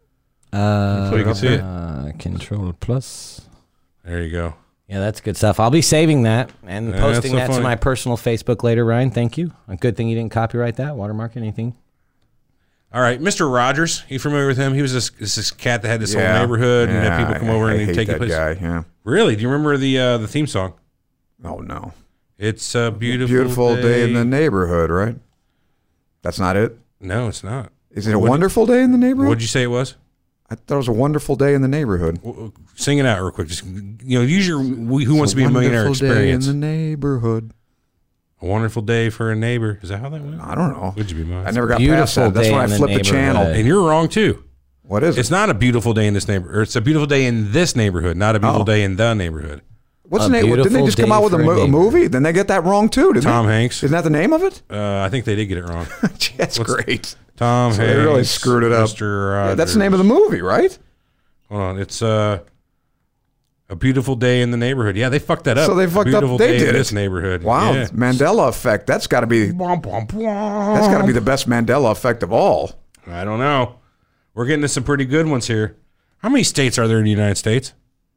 so you can see it. Control plus. There you go. Yeah, that's good stuff. I'll be saving that and Yeah, posting that's so that to funny. my personal Facebook later, Ryan. Thank you. A good thing you didn't copyright that, watermark anything. All right, Mr. Rogers. You familiar with him? He was this cat that had this whole Yeah. neighborhood and had Yeah, people come over I and hate he'd take that place. guy. Yeah. Really? Do you remember the theme song? Oh no. It's a Beautiful day in the neighborhood, right? That's not it. No, it's not. Is it a wonderful day in the neighborhood? What'd you say it was? I thought it was a wonderful day in the neighborhood. Sing it out real quick. Just use your "Who Wants to Be a Millionaire" Wonderful day experience. in the neighborhood. A wonderful day for a neighbor. Is that how that went? I don't know. Would you be mine? I never got Beautiful past that. That's day when I in the flipped the channel. neighborhood. And you're wrong too. What is it? It's not a beautiful day in this neighborhood. Or it's a beautiful day in this neighborhood, not a beautiful day in the neighborhood. What's A the name? Didn't they beautiful just come day out with for a a neighbor. movie? Then they get that wrong too, didn't Tom they? Hanks. Isn't that the name of it? I think they did get it wrong. That's great. Tom So Hanks. they really screwed it up. Mr. Rogers. Yeah, that's the name of the movie, right? Hold on. It's A Beautiful Day in the Neighborhood. Yeah, they fucked that up. So they fucked A beautiful up. They day did in it. this neighborhood. Wow, Yeah. Mandela effect. That's got to be. Womp, womp, womp. That's got to be the best Mandela effect of all. I don't know. We're getting to some pretty good ones here. How many states are there in the United States?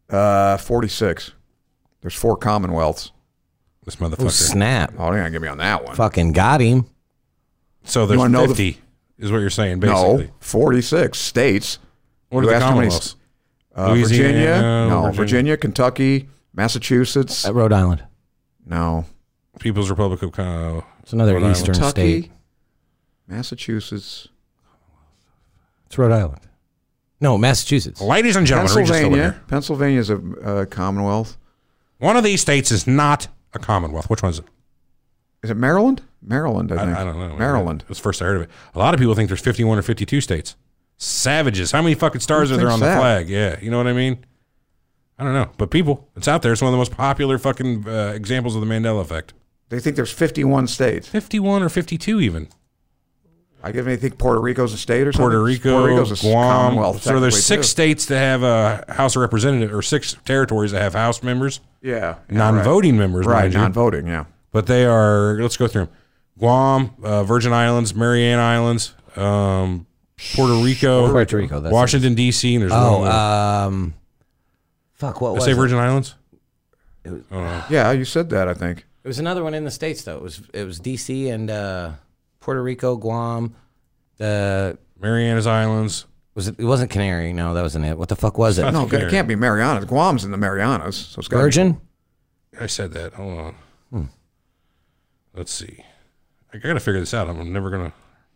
46. There's 4 commonwealths. This Oh, motherfucker. snap. Oh, they're gonna get me on that one. Fucking got him. So there's wanna know 50. is what you're saying, basically. No, 46 states. What are You the asked how many Commonwealths? Virginia? Virginia, Kentucky, Massachusetts. Rhode Island. No. People's Republic of Congo. It's another Rhode Island. eastern Kentucky, state. Massachusetts. It's Rhode Island. No, Massachusetts. Ladies and gentlemen, Regis Philbin here. Pennsylvania is a Commonwealth. One of these states is not a Commonwealth. Which one is it? Is it Maryland? Maryland, I think. I don't know. Maryland. It was the first I heard of it. A lot of people think there's 51 or 52 states. Savages. How many fucking stars Who are there on thinks the that? flag? Yeah, you know what I mean? I don't know. But people, it's out there. It's one of the most popular fucking examples of the Mandela effect. They think there's 51 states. 51 or 52 even. I guess they think Puerto Rico's a state or something. Puerto Rico, Rico's a Guam. Commonwealth. So there's 6 technically, too. states that have a House of Representatives, or 6 territories that have House members. Yeah. Non-voting members, Right, mind you. non-voting, yeah. But they are, let's go through them. Guam, Virgin Islands, Mariana Islands, Puerto Rico, Puerto Rico, that's Washington, D.C., and there's one more. Fuck, what Did I was say it? Virgin Islands? Yeah, you said that, I think. It was another one in the States, though. It was D.C. and Puerto Rico, Guam. Marianas Islands. It wasn't Canary. No, that wasn't it. What the fuck was it? No, it can't be Marianas. Guam's in the Marianas. So it's gotta be- Virgin? I said that. Hold on. Let's see. I got to figure this out. I'm never going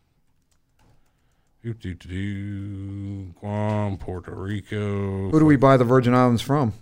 to... Guam, Puerto Rico. Who do we buy the Virgin Islands from?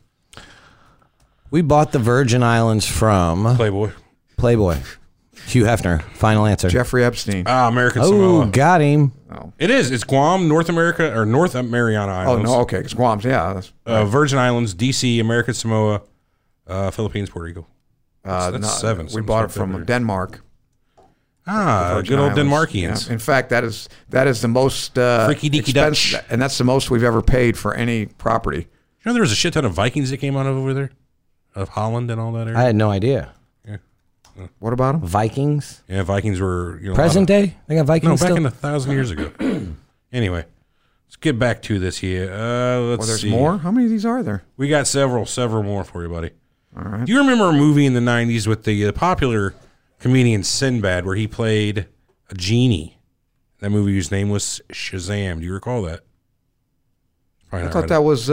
We bought the Virgin Islands from Playboy. Playboy. Hugh Hefner. Final answer. Jeffrey Epstein. American Oh, Samoa. got him. It is. It's Guam, North America, or North Mariana Oh, Islands. no, okay. It's Guam's, yeah. That's, Virgin Islands, D.C., American Samoa, Philippines, Puerto Rico. That's 7. We bought it from Denmark. Good Virgin old Islands. Denmarkians. Yeah. In fact, that is the most Freaky deaky Dutch. and that's the most we've ever paid for any property. You know there was a shit ton of Vikings that came out of over there? Of Holland and all that area? I had no idea. What about them? Vikings? Yeah, Vikings were... Present day? They got No, Vikings back still? in 1,000 years ago. Anyway, let's get back to this here. Let's There's see. more? How many of these are there? We got several more for you, buddy. All right. Do you remember a movie in the 90s with the popular comedian Sinbad where he played a genie? That movie whose name was Shazam. Do you recall that? I thought that was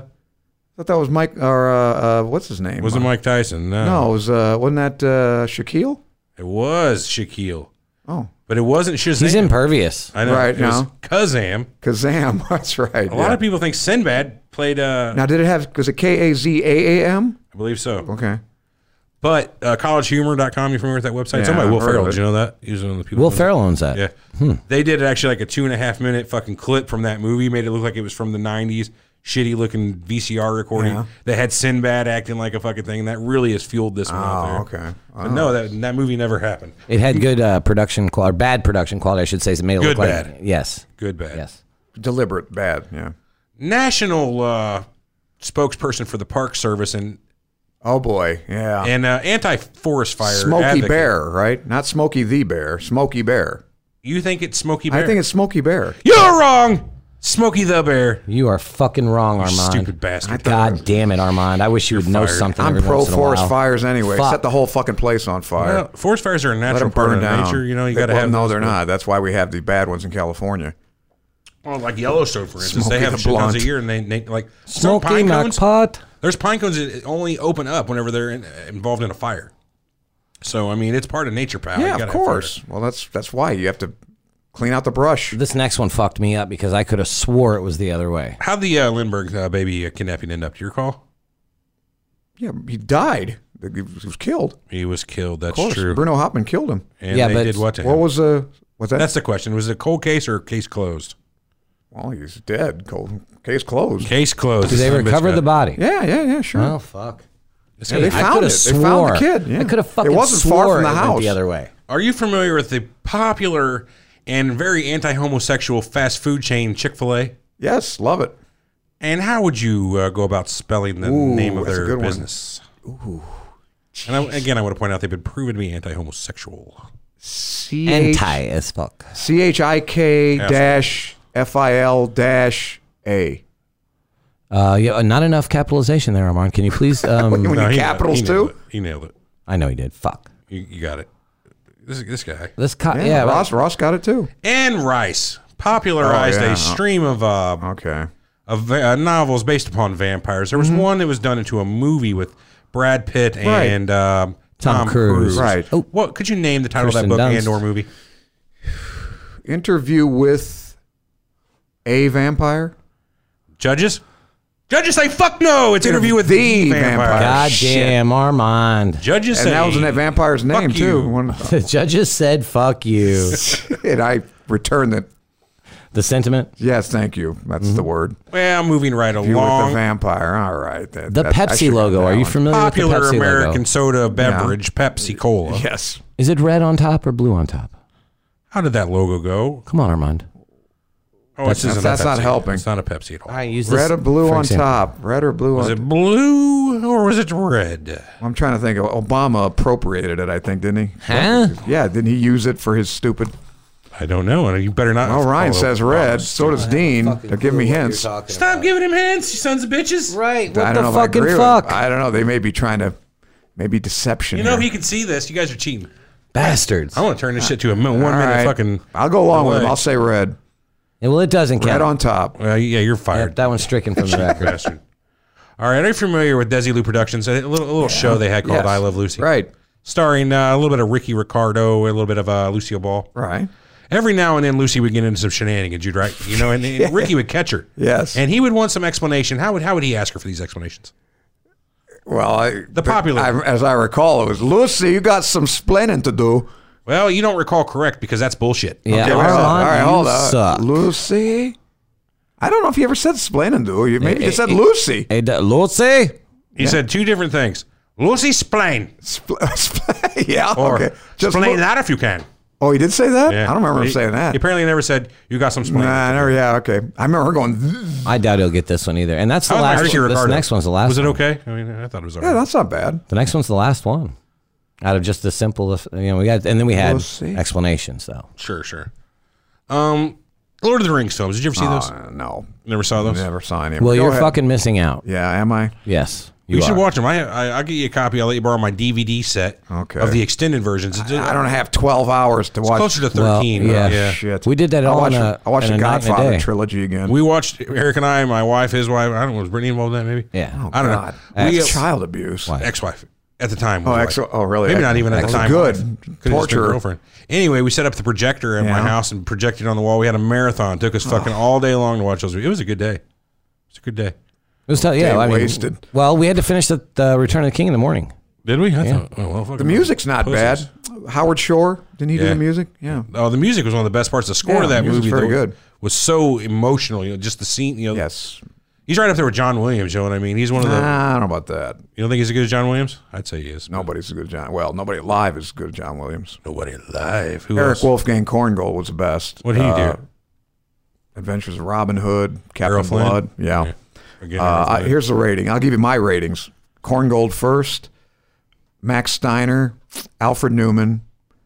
Mike, or what's his name? Was it Mike Tyson? No, it was, wasn't that Shaquille? It was Shaquille. Oh. But it wasn't Shazam. He's impervious. I know. Right, it was now. Kazam. Kazam, that's right. A lot of people think Sinbad played... Now, did it have, was it K-A-Z-A-A-M? I believe so. Okay. But collegehumor.com, you familiar with that website? It's Yeah, owned by Will I've heard Ferrell. of Did you know that? He was one of the people. Will Ferrell owns that. Yeah. They did actually like a 2.5 minute fucking clip from that movie, made it look like it was from the 90s. Shitty looking VCR recording. Yeah. They had Sinbad acting like a fucking thing. That really has fueled this one out there. Oh, okay. But no, that movie never happened. It had good production quality, bad production quality, I should say. So it made it Good, look like bad. Yes. Good, bad. Yes. Deliberate bad, yeah. National spokesperson for the Park Service and Oh, boy, yeah. anti-forest fire Smokey advocate. Bear, right? Not Smokey the Bear, Smokey Bear. You think it's Smokey Bear? I think it's Smokey Bear. You're wrong! Smokey the Bear. You are fucking wrong, Armand. Stupid bastard. God damn it, Armand. I wish you would know fired. something. I'm every pro once in a forest while. fires anyway. Fuck. Set the whole fucking place on fire. Well, forest fires are a Let natural them part burn of down. nature. You know, you got to Well, have. no, those, they're but- not. That's why we have the bad ones in California. Well, like Yellowstone, for instance, Smokey they have the shit tons Blunt. a year, and they like some Smoky pine cones. McPot. There's pine cones that only open up whenever they're involved in a fire. So I mean, it's part of nature, pal. You Yeah, gotta of have fire. course. Well, that's why you have to clean out the brush. This next one fucked me up because I could have swore it was the other way. How'd the Lindbergh baby kidnapping end up? Do you recall? Yeah, he died. He was killed. He was killed. That's Of course, true. Bruno Hauptmann killed him. And Yeah, they but did what to him? What was what's that? That's the question. Was it a cold case or case closed? Well, he's dead. Case closed. Case closed. Did they Son of a bitch recover got- the body? Yeah, sure. Oh, fuck. Yeah, they I found coulda it. They found the kid. Yeah. I could have fucking It wasn't swore far from the it went house. the other way. Are you familiar with the popular and very anti-homosexual fast food chain Chick-fil-A? Yes, love it. And how would you go about spelling the Ooh, name of that's a their good one. business? Ooh. And I want to point out they've been proven to be anti-homosexual. Anti as fuck. CHIK-FIL-A. Yeah, not enough capitalization there, Armand. Can you please? You No, need he- capitals he nailed too? it. He nailed it. I know he did. Fuck. You got it. This guy. Yeah, Ross got it too. Anne Rice popularized a stream of novels based upon vampires. There was one that was done into a movie with Brad Pitt and Tom Cruise. Right. Oh, What could you name the title Kirsten of that book Dunst. and or movie? Interview with a vampire. Judges say fuck no. It's Interview with the Vampire. goddamn Armand. Judges And say that was in that vampire's name fuck too. you. The judges said fuck you. And I returned it. The sentiment. Yes, thank you. That's the word. Well, moving right Interview with the along. vampire. All right. The I Pepsi should logo. have that Are you one. familiar Popular with the Pepsi American logo? soda beverage, Pepsi Cola. Yes. Is it red on top or blue on top? How did that logo go? Come on, Armand. Oh, this isn't that's a Pepsi. not helping. It's not a Pepsi at all. All right, use this Red or blue for on example. top. Red or blue Was on it blue or was it red? I'm trying to think. Obama appropriated it, I think, didn't he? Huh? Yeah, didn't he use it for his stupid... I don't know. You better not. Well, Ryan follow says red. So does Dean. They're giving me hints. Stop giving him hints, you sons of bitches. Right. I What don't know the if I fucking agree with fuck? him. I don't know. They may be trying to... Maybe deception You know, here. he can see this. You guys are cheating. Bastards. I want to turn this shit to a 1 All minute right. fucking. I'll go along with him. delay. I'll say red. Yeah, well, it doesn't count. Red on top. Well, yeah, you're Yeah, fired. that one's stricken from the record. Bastard. All right, are you familiar with Desi Lou Productions? A little show they had called Yes. I Love Lucy. Right. Starring a little bit of Ricky Ricardo, a little bit of Lucille Ball. Right. Every now and then, Lucy would get into some shenanigans, you'd right? You know, and Ricky would catch her. Yes. And he would want some explanation. How would he ask her for these explanations? Well, as I recall, it was, Lucy, you got some splaining to do. Well, you don't recall correct because that's bullshit. Yeah, Okay, wait, Armand, all right, hold you on. suck. Lucy? I don't know if you ever said splaining to. Maybe you said Lucy. Hey, Lucy? He said two different things. Lucy, splain. Yeah, Or okay. explain that if you can. Oh, he did say that? Yeah. I don't remember him saying He that. apparently never said, you got some splain. Nah, never. Yeah, okay. I remember her going, I doubt he'll get this one either. And that's the How was last Ricky one. This Ricardo? next one's the last Was it one. okay? I mean, I thought it was all yeah, right. that's not bad. The next one's the last one. Out of just the simplest, we got, and then we had Lucy. explanations, though. Sure. Lord of the Rings films. Did you ever see those? No. Never saw those? Never saw any of them. Well, Go you're ahead. fucking missing out. Yeah, am I? Yes. You should are. watch them. I'll get you a copy. I'll let you borrow my DVD set Okay. of the extended versions. It's, I don't have 12 hours to watch. closer to Well, 13. yeah. yeah. Shit. We did that I'll all watch in it. I'll watch in the a night and a Godfather day. trilogy again. We watched, Eric and I, my wife, his wife. I don't know, was Brittany involved in that maybe? Yeah. I don't God. know. That's child abuse. Why? Ex-wife at the time. Oh, was wife. really? Maybe not even at the time. Good. Could've just been Torture. girlfriend. Anyway, we set up the projector in my Yeah. house and projected on the wall. We had a marathon. It took us fucking all day long to watch those. It was a good day. It was a good day. It was yeah, I mean, wasted. well, we had to finish the Return of the King in the morning. Did we? I thought, oh, well, The music's not bad. Howard Shore, didn't he do Yeah. the music? Yeah. Oh, the music was one of the best parts. The score Yeah, of that the music's movie very though, good. was so emotional. Just the scene. Yes. He's right up there with John Williams. You know what I mean? He's one of the. I don't know about that. You don't think he's as good as John Williams? I'd say he is. Nobody's as good as John. Well, nobody alive is as good as John Williams. Nobody alive. Who Eric else? Wolfgang Korngold was the best. What did he do? Adventures of Robin Hood, Captain Errol Flynn? Blood. Yeah. Again, Errol Flynn. Here's the rating. I'll give you my ratings. Korngold first, Max Steiner, Alfred Newman,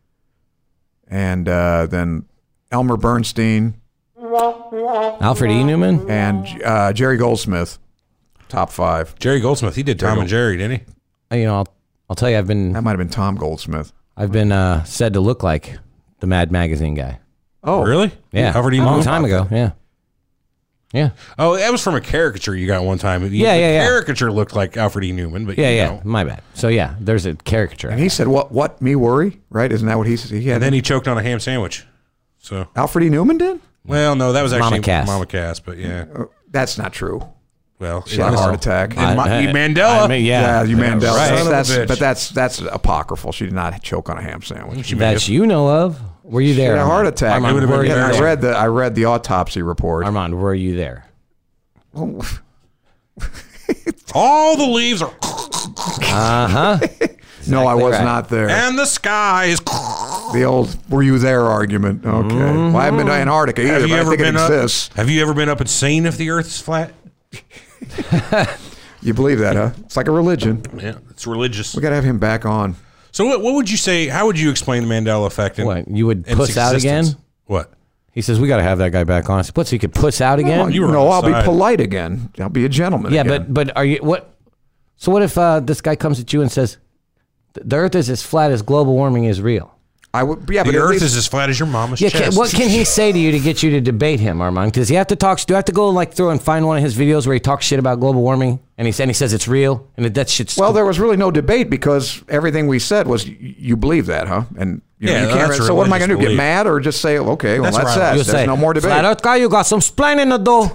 and then Elmer Bernstein Alfred E. Newman? and Jerry Goldsmith. Top 5. Jerry Goldsmith. He did Tom and Jerry, didn't he? I'll tell you, I've been That might have been Tom Goldsmith. said to look like the Mad Magazine guy. Oh, Really? Yeah, Alfred E. a long Newman? time ago. Yeah, yeah, Oh, that was from a caricature you got one time. The yeah. caricature looked like Alfred E. Newman, but yeah, you yeah. know. My bad. So yeah, there's a caricature. And he said, "What? Me worry?" Right? Isn't that what he said? He had. And then he choked on a ham sandwich. So, Alfred E. Newman did. well, no, that was actually Mama Cass. but yeah. That's not true. Well, She had a heart attack. And Mandela. I mean, Yeah, you Mandela. right. Son of a bitch. But that's apocryphal. She did not choke on a ham sandwich. that you know of. Were you She there? had a heart Armand? attack. Armand, It would've were been you very- there? I read the autopsy report. Armand, were you there? All the leaves are. No, I was right. not there. And the sky is. The old "Were you there?" argument. Okay. Well, I haven't been to Antarctica either, Have you but I ever think it been up? exists. Have you ever been up and seen if the Earth is flat? You believe that, huh? It's like a religion. Yeah, it's religious. We got to have him back on. So, what would you say? How would you explain the Mandela effect? What, you would and puss its out existence? again? What? He says we got to have that guy back on. I said, what? So he could puss out again? Oh, you were no, on I'll the be side. polite again. I'll be a gentleman. yeah, again. but are you what? So what if this guy comes at you and says the Earth is as flat as global warming is real? I would, yeah, The but at Earth least- is as flat as your mama's Yeah, chest. what can he say to you to get you to debate him, Armand? Does he have to talk? Do I have to go like through and find one of his videos where he talks shit about global warming and he says it's real and that shit's Well, there was really no debate because everything we said was you believe that, huh? And you Yeah, you can't. that's a So what am I going to do? Get religious mad or just say, okay, well That's that's right. that. you There's say no more debate. Flat Earth guy, you got some splaining to do.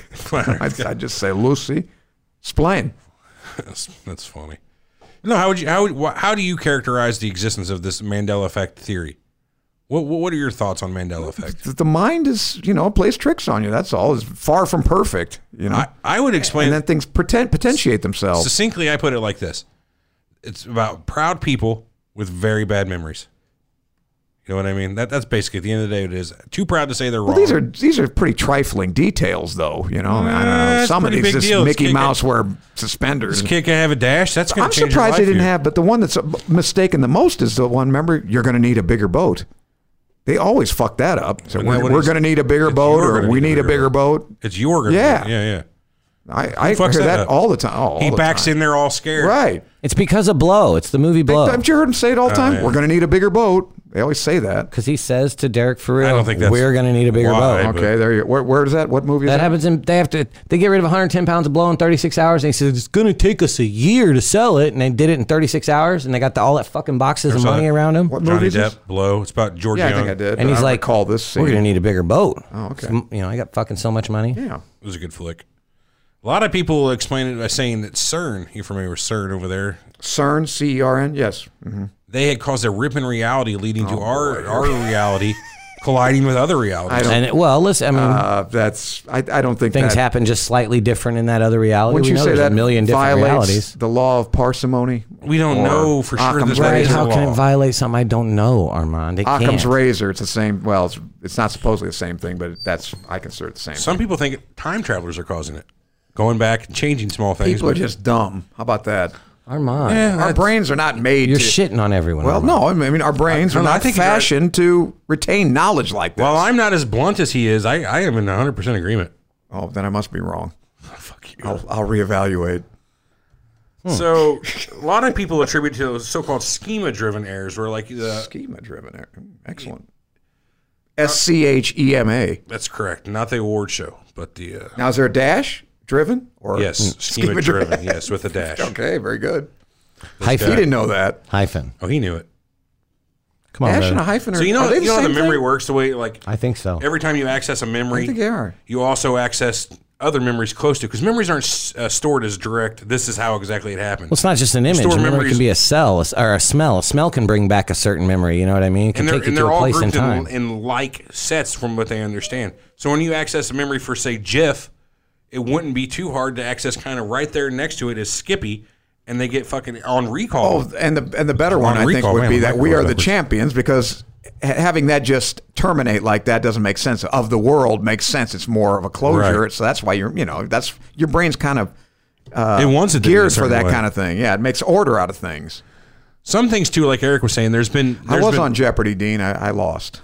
I'd just say, Lucy, explain. That's funny. No, how do you characterize the existence of this Mandela effect theory? What are your thoughts on Mandela effect? The mind is, plays tricks on you. That's all. It's far from perfect. I would explain and then things potentiate themselves. succinctly. I put it like this: it's about proud people with very bad memories. You know what I mean? That's basically at the end of the day. It is too proud to say they're wrong. Well, these are pretty trifling details, though. I mean, I don't know. it's Some of pretty these big just deal. Mickey This Mouse wear suspenders. This kid can have a dash. That's going I'm to change surprised they your life didn't here. have, but the one that's mistaken the most is the one. Remember, you're going to need a bigger boat. They always fuck that up. So Isn't that what we're he's- going to need a bigger boat, you're or gonna we need a bigger boat. It's your gonna Yeah. be. Yeah. I fucks hear that that up? all the time. All He the backs time. in there all scared. Right. It's because of Blow. It's the movie Blow. Haven't you heard him say it all the time? yeah. We're going to need a bigger boat. They always say that. Because he says to Derek for real, I don't think that's we're going to need a bigger why, boat. but- Okay, there you. Where is that? What movie is That that? happens in, they get rid of 110 pounds of Blow in 36 hours. And he says, it's going to take us a year to sell it. And they did it in 36 hours. And they got all that fucking boxes of saw money that. around him. What movie Johnny is this? Depp, Blow. It's about George Yeah, I Young. think I did. And he's I like, recall this scene. we're going to need a bigger boat. Oh, okay. I got fucking so much money. Yeah. It was a good flick. A lot of people explain it by saying that CERN, you familiar with CERN over there? CERN, CERN. Yes. Mm-hmm. They had caused a rip in reality, leading to our reality colliding with other realities. Listen, I mean, That's. I don't think things that, happen just slightly different in that other reality. Wouldn't We you know say there's that a million different violates realities. the law of parsimony? We don't Or know for sure Occam's that that is razor. How the can it law. violate something I don't know, Armand? It Occam's can't. razor. It's the same. Well, it's not supposedly the same thing, but I consider it the same. Some people think time travelers are causing it, going back and changing small things. people are but- just dumb. How about that? Armand, Our brains are not made. you're to, shitting on everyone. Well, Armand. no. I mean, our brains I are don't know, I not think you're right. fashioned to retain knowledge like this. Well, I'm not as blunt as he is. I am in 100% agreement. Oh, then I must be wrong. Fuck you. I'll reevaluate. So, a lot of people attribute to those so-called schema-driven errors, where like Schema-driven. Excellent. SCHEMA. that's correct, not the award show, but the Now, is there a dash driven or yes, schema-driven, yes, with a dash. Okay, very good. Hyphen. He didn't know that. Hyphen. Oh, he knew it. Come on, Dash brother. and a hyphen. So you know are they how the same memory thing? works the way like I think so. every time you access a I memory, think they are. you also access other memories close to because memories aren't stored as direct. This is how exactly it happened. Well, it's not just an image. store A memory memories- can be a cell or a smell. A smell can bring back a certain memory. You know what I mean? It can and take you to they're a all place in grouped time. in like sets from what they understand. So when you access a memory for say GIF, it wouldn't be too hard to access. Kind of right there next to it is Skippy, and they get fucking on recall. Oh, and the better one I think recall, would man, be my that we are the backwards. champions because having that just terminate like that doesn't make sense. Of the world makes sense. It's more of a closure. Right. So that's why that's your brain's kind of it wants it to be a geared for certain that way. kind of thing. Yeah, it makes order out of things. Some things too, like Eric was saying. I was on Jeopardy, Dean. I lost.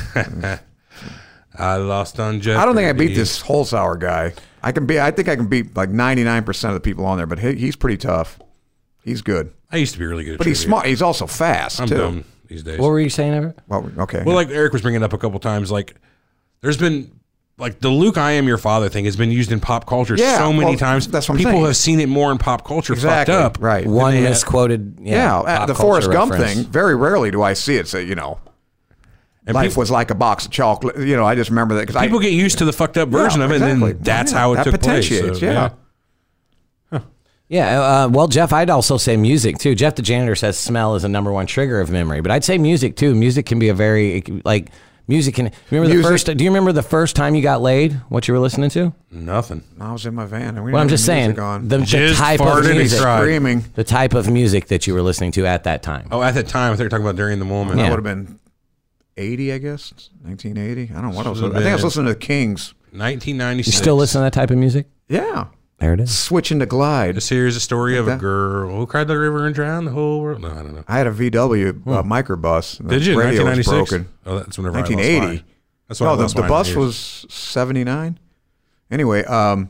I lost on Jeopardy. I don't think I beat this Holzhauer guy. I think I can beat like 99% of the people on there, but he's pretty tough. He's good, I used to be really good at but he's trivia. smart. He's also fast I'm too. dumb these days. What were you saying, Everett? Well, okay. Well, like Eric was bringing up a couple times, like there's been like the Luke, I am your father thing has been used in pop culture Yeah, so many well, times. that's what I'm people saying. have seen it more in pop culture. Exactly, fucked up, right. One they had- misquoted. yeah, pop the culture Forrest Gump reference. thing. Very rarely do I see it. Say, And life people, was like a box of chocolate. I just remember that because people get used to the fucked up version of it, and then that's how it that took place. potentiates. So, yeah. Yeah, well, Jeff, I'd also say music too. Jeff the janitor says smell is a number one trigger of memory, but I'd say music too. Music can be a very like music can. Remember the Music- first? Do you remember the first time you got laid? What you were listening to? Nothing. I was in my van. And we Well, I'm didn't just have saying music on. the Jizz type of farted and music, cried. Screaming. the type of music that you were listening to at that time. Oh, at that time, I thought you were talking about during the moment. Yeah. That would have been 80, I guess. 1980. I don't know what else. I Should've think I was been. listening to the Kings. 1996. You still listen to that type of music? Yeah. There it is. Switching to Glide. A series, a story of a that. girl who cried the river and drowned the whole world. No, I don't know. I had a VW microbus. The Did you? radio was 1996. broken. Oh, that's whenever I lost 1980. mine. That's when I No, lost the mine bus years. was 79. Anyway,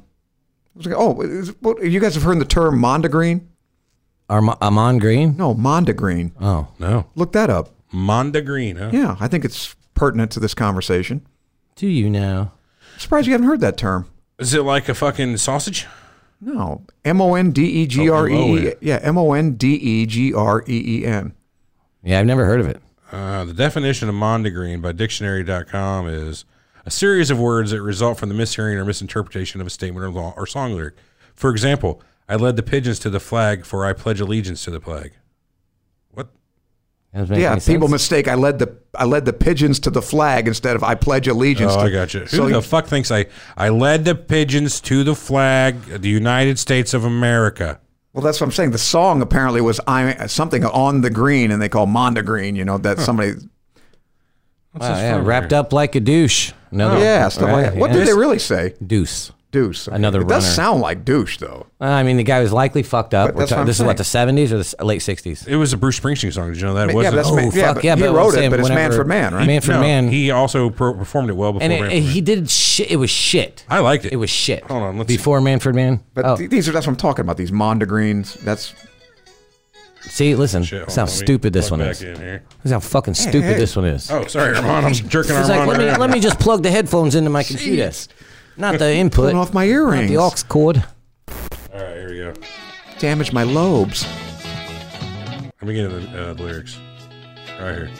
you guys have heard the term Mondegreen? Amon Green? No, Mondegreen. Oh, No. Look that up. Mondegreen, huh? Yeah, I think it's pertinent to this conversation. Do you now? I'm surprised you haven't heard that term. Is it like a fucking sausage? No. Mondegreeen. Oh, Yeah, Mondegreeen. Yeah, I've never heard of it. The definition of mondegreen by dictionary.com is a series of words that result from the mishearing or misinterpretation of a statement or song lyric. For example, I led the pigeons to the flag, for I pledge allegiance to the flag. What? Yeah, people mistake I led the pigeons to the flag instead of I pledge allegiance. Oh, to, I got you. Who the fuck thinks I led the pigeons to the flag of the United States of America? Well, that's what I'm saying. The song apparently was something on the green, and they call Mondegreen. You know, that somebody. Wrapped up like a douche. Another, Stuff like that. What did they really say? Deuce. Deuce. Okay. Another It does runner. sound like douche, though. I mean, the guy was likely fucked up. But that's what I'm This is what, the saying. 70s or the late 60s? It was a Bruce Springsteen song. Did you know that? Yeah, It that's wasn't. man, but he wrote it, but it's Man for Man, right? Man for No, Man. He also performed it well before and Man for Man. he did shit. It was shit. I liked it. It was shit. Hold on, let's see. Before Manfred Man. But that's what I'm talking about. These Mondegreens. That's See, listen. Shit, hold This is how on, let me stupid this plug one back is. in here. This is how fucking stupid hey. this one is. Oh, sorry, Ramon. I'm jerking It's Ramon. like, let me just plug the headphones into my computer. Not the input. pulling off my earrings. Not the aux cord. All right, here we go. Damage my lobes. Let me get into the lyrics. Right here.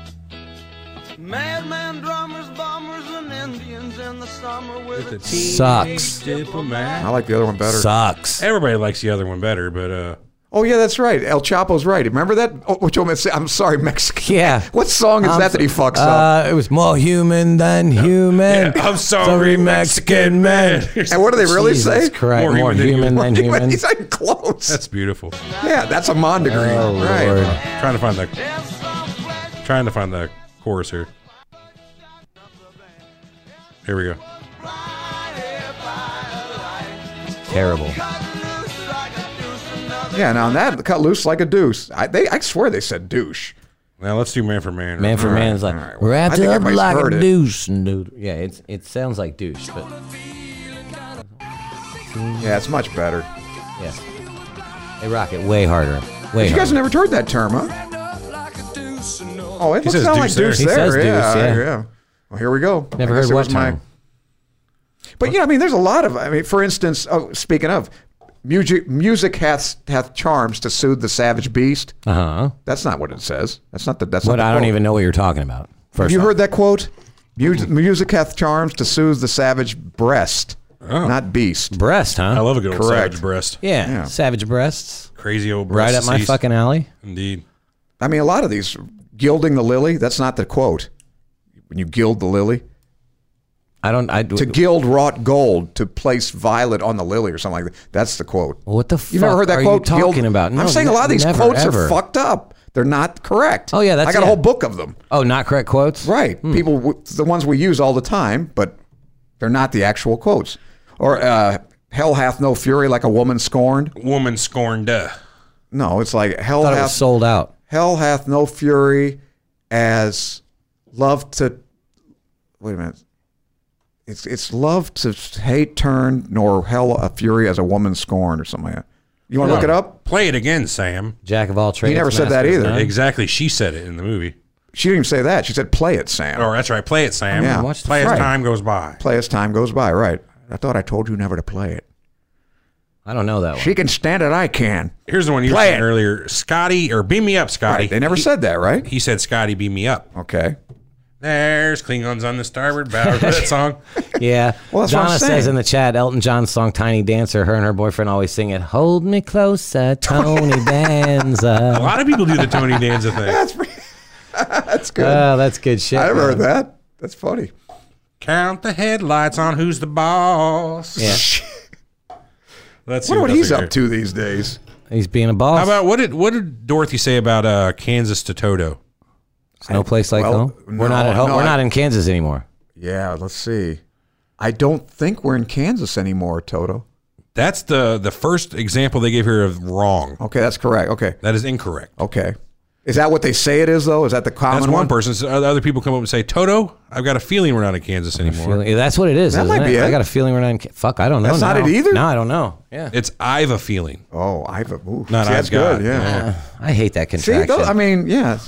Madman drummers, bombers, and Indians in the summer with a Sucks. Diplomat. I like the other one better. Sucks. Everybody likes the other one better, but Oh yeah, that's right. El Chapo's right. Remember that? Oh, what you want me to say? I'm sorry, Mexican. Yeah. What song is that he fucks up? It was more human than human. I'm sorry, Mexican man. And what do they really Jesus say? Christ. More human than human. He's not close. That's beautiful. Yeah, that's a Mondegreen. Oh, right. Lord. Trying to find the chorus here. Here we go. Terrible. Yeah, now that cut loose like a deuce. I swear they said douche. Now let's do Man for Man. Man for Man's like, all right. Well, wrapped I think up everybody's like heard a it. douche. Yeah, it sounds like douche, but Yeah, it's much better. yeah. They rock it way harder. Way You guys harder. never heard that term, huh? Oh, it looks says sound like deuce there. deuce He there. says deuce, yeah, yeah. Well, here we go. Never I guess heard it what was my- term? But I mean, there's a lot of. I mean, for instance, speaking of, music hath charms to soothe the savage beast. Uh-huh. That's not what it says. That's not the. That's But not the I don't quote. even know what you're talking about. Have First you off. heard that quote? Music hath charms to soothe the savage breast, not beast. breast, huh? I love a good old Correct. savage breast. Yeah. Yeah. Savage breasts. Crazy old Right breast. up my fucking alley. Indeed. I mean, a lot of these gilding the lily. That's not the quote. When you gild the lily, to gild wrought gold, to place violet on the lily or something like that. That's the quote. What the fuck You never heard that are quote? you talking Gild- about? No, I'm saying a lot of these never, quotes ever. are fucked up. They're not correct. Oh, yeah, that's- I got a yeah. whole book of them. Oh, not correct quotes? Right. People, the ones we use all the time, but they're not the actual quotes. Or hell hath no fury like a woman scorned. Woman scorned. No, it's like hell I thought it hath was sold out. hell hath no fury as love to. Wait a minute. It's love to hate turn, nor hell a fury as a woman scorned, or something like that. You want to look it up? Play it again, Sam. Jack of all trades. never said that master of either. none. Exactly. She said it in the movie. She didn't even say that. She said, "Play it, Sam." Oh, that's right. Play it, Sam. Yeah. Play as Right. time goes by. Play as time goes by. Right. I thought I told you never to play it. I don't know that one. She can stand it. I can. Here's the one you were Play saying it. earlier. Scotty, or beam me up, Scotty. Right. They never said that, right? He said, Scotty, beam me up. Okay. There's Klingons on the starboard bow. Remember that song? Yeah. Well, that's what I'm Donna says saying. in the chat, Elton John's song Tiny Dancer, her and her boyfriend always sing it. Hold me closer, Tony A Danza. lot of people do the Tony Danza thing. That's good. Oh, that's good shit. I never man. heard that. That's funny. Count the headlights on who's the boss. Yeah. Let's I see wonder what else he's is up here. to these days. He's being a boss. How about what did Dorothy say about Kansas to Toto? There's no place like well, home. We're not no, at home. no, We're I- not in Kansas anymore. Yeah, let's see. I don't think we're in Kansas anymore, Toto. That's the first example they gave here of wrong. Okay, that's correct. Okay. That is incorrect. Okay. Is that what they say it is, though? Is that the common That's one? one person. So other people come up and say, Toto, I've got a feeling we're not in Kansas anymore. That's what it is. That isn't might be I it. got a feeling we're not in Fuck, I don't know. That's not now. it either? No, I don't know. Yeah. It's I've a feeling. Oh, I've ooh. Not See, I've that's got. good. Yeah. I hate that See, contraction. I mean, yes.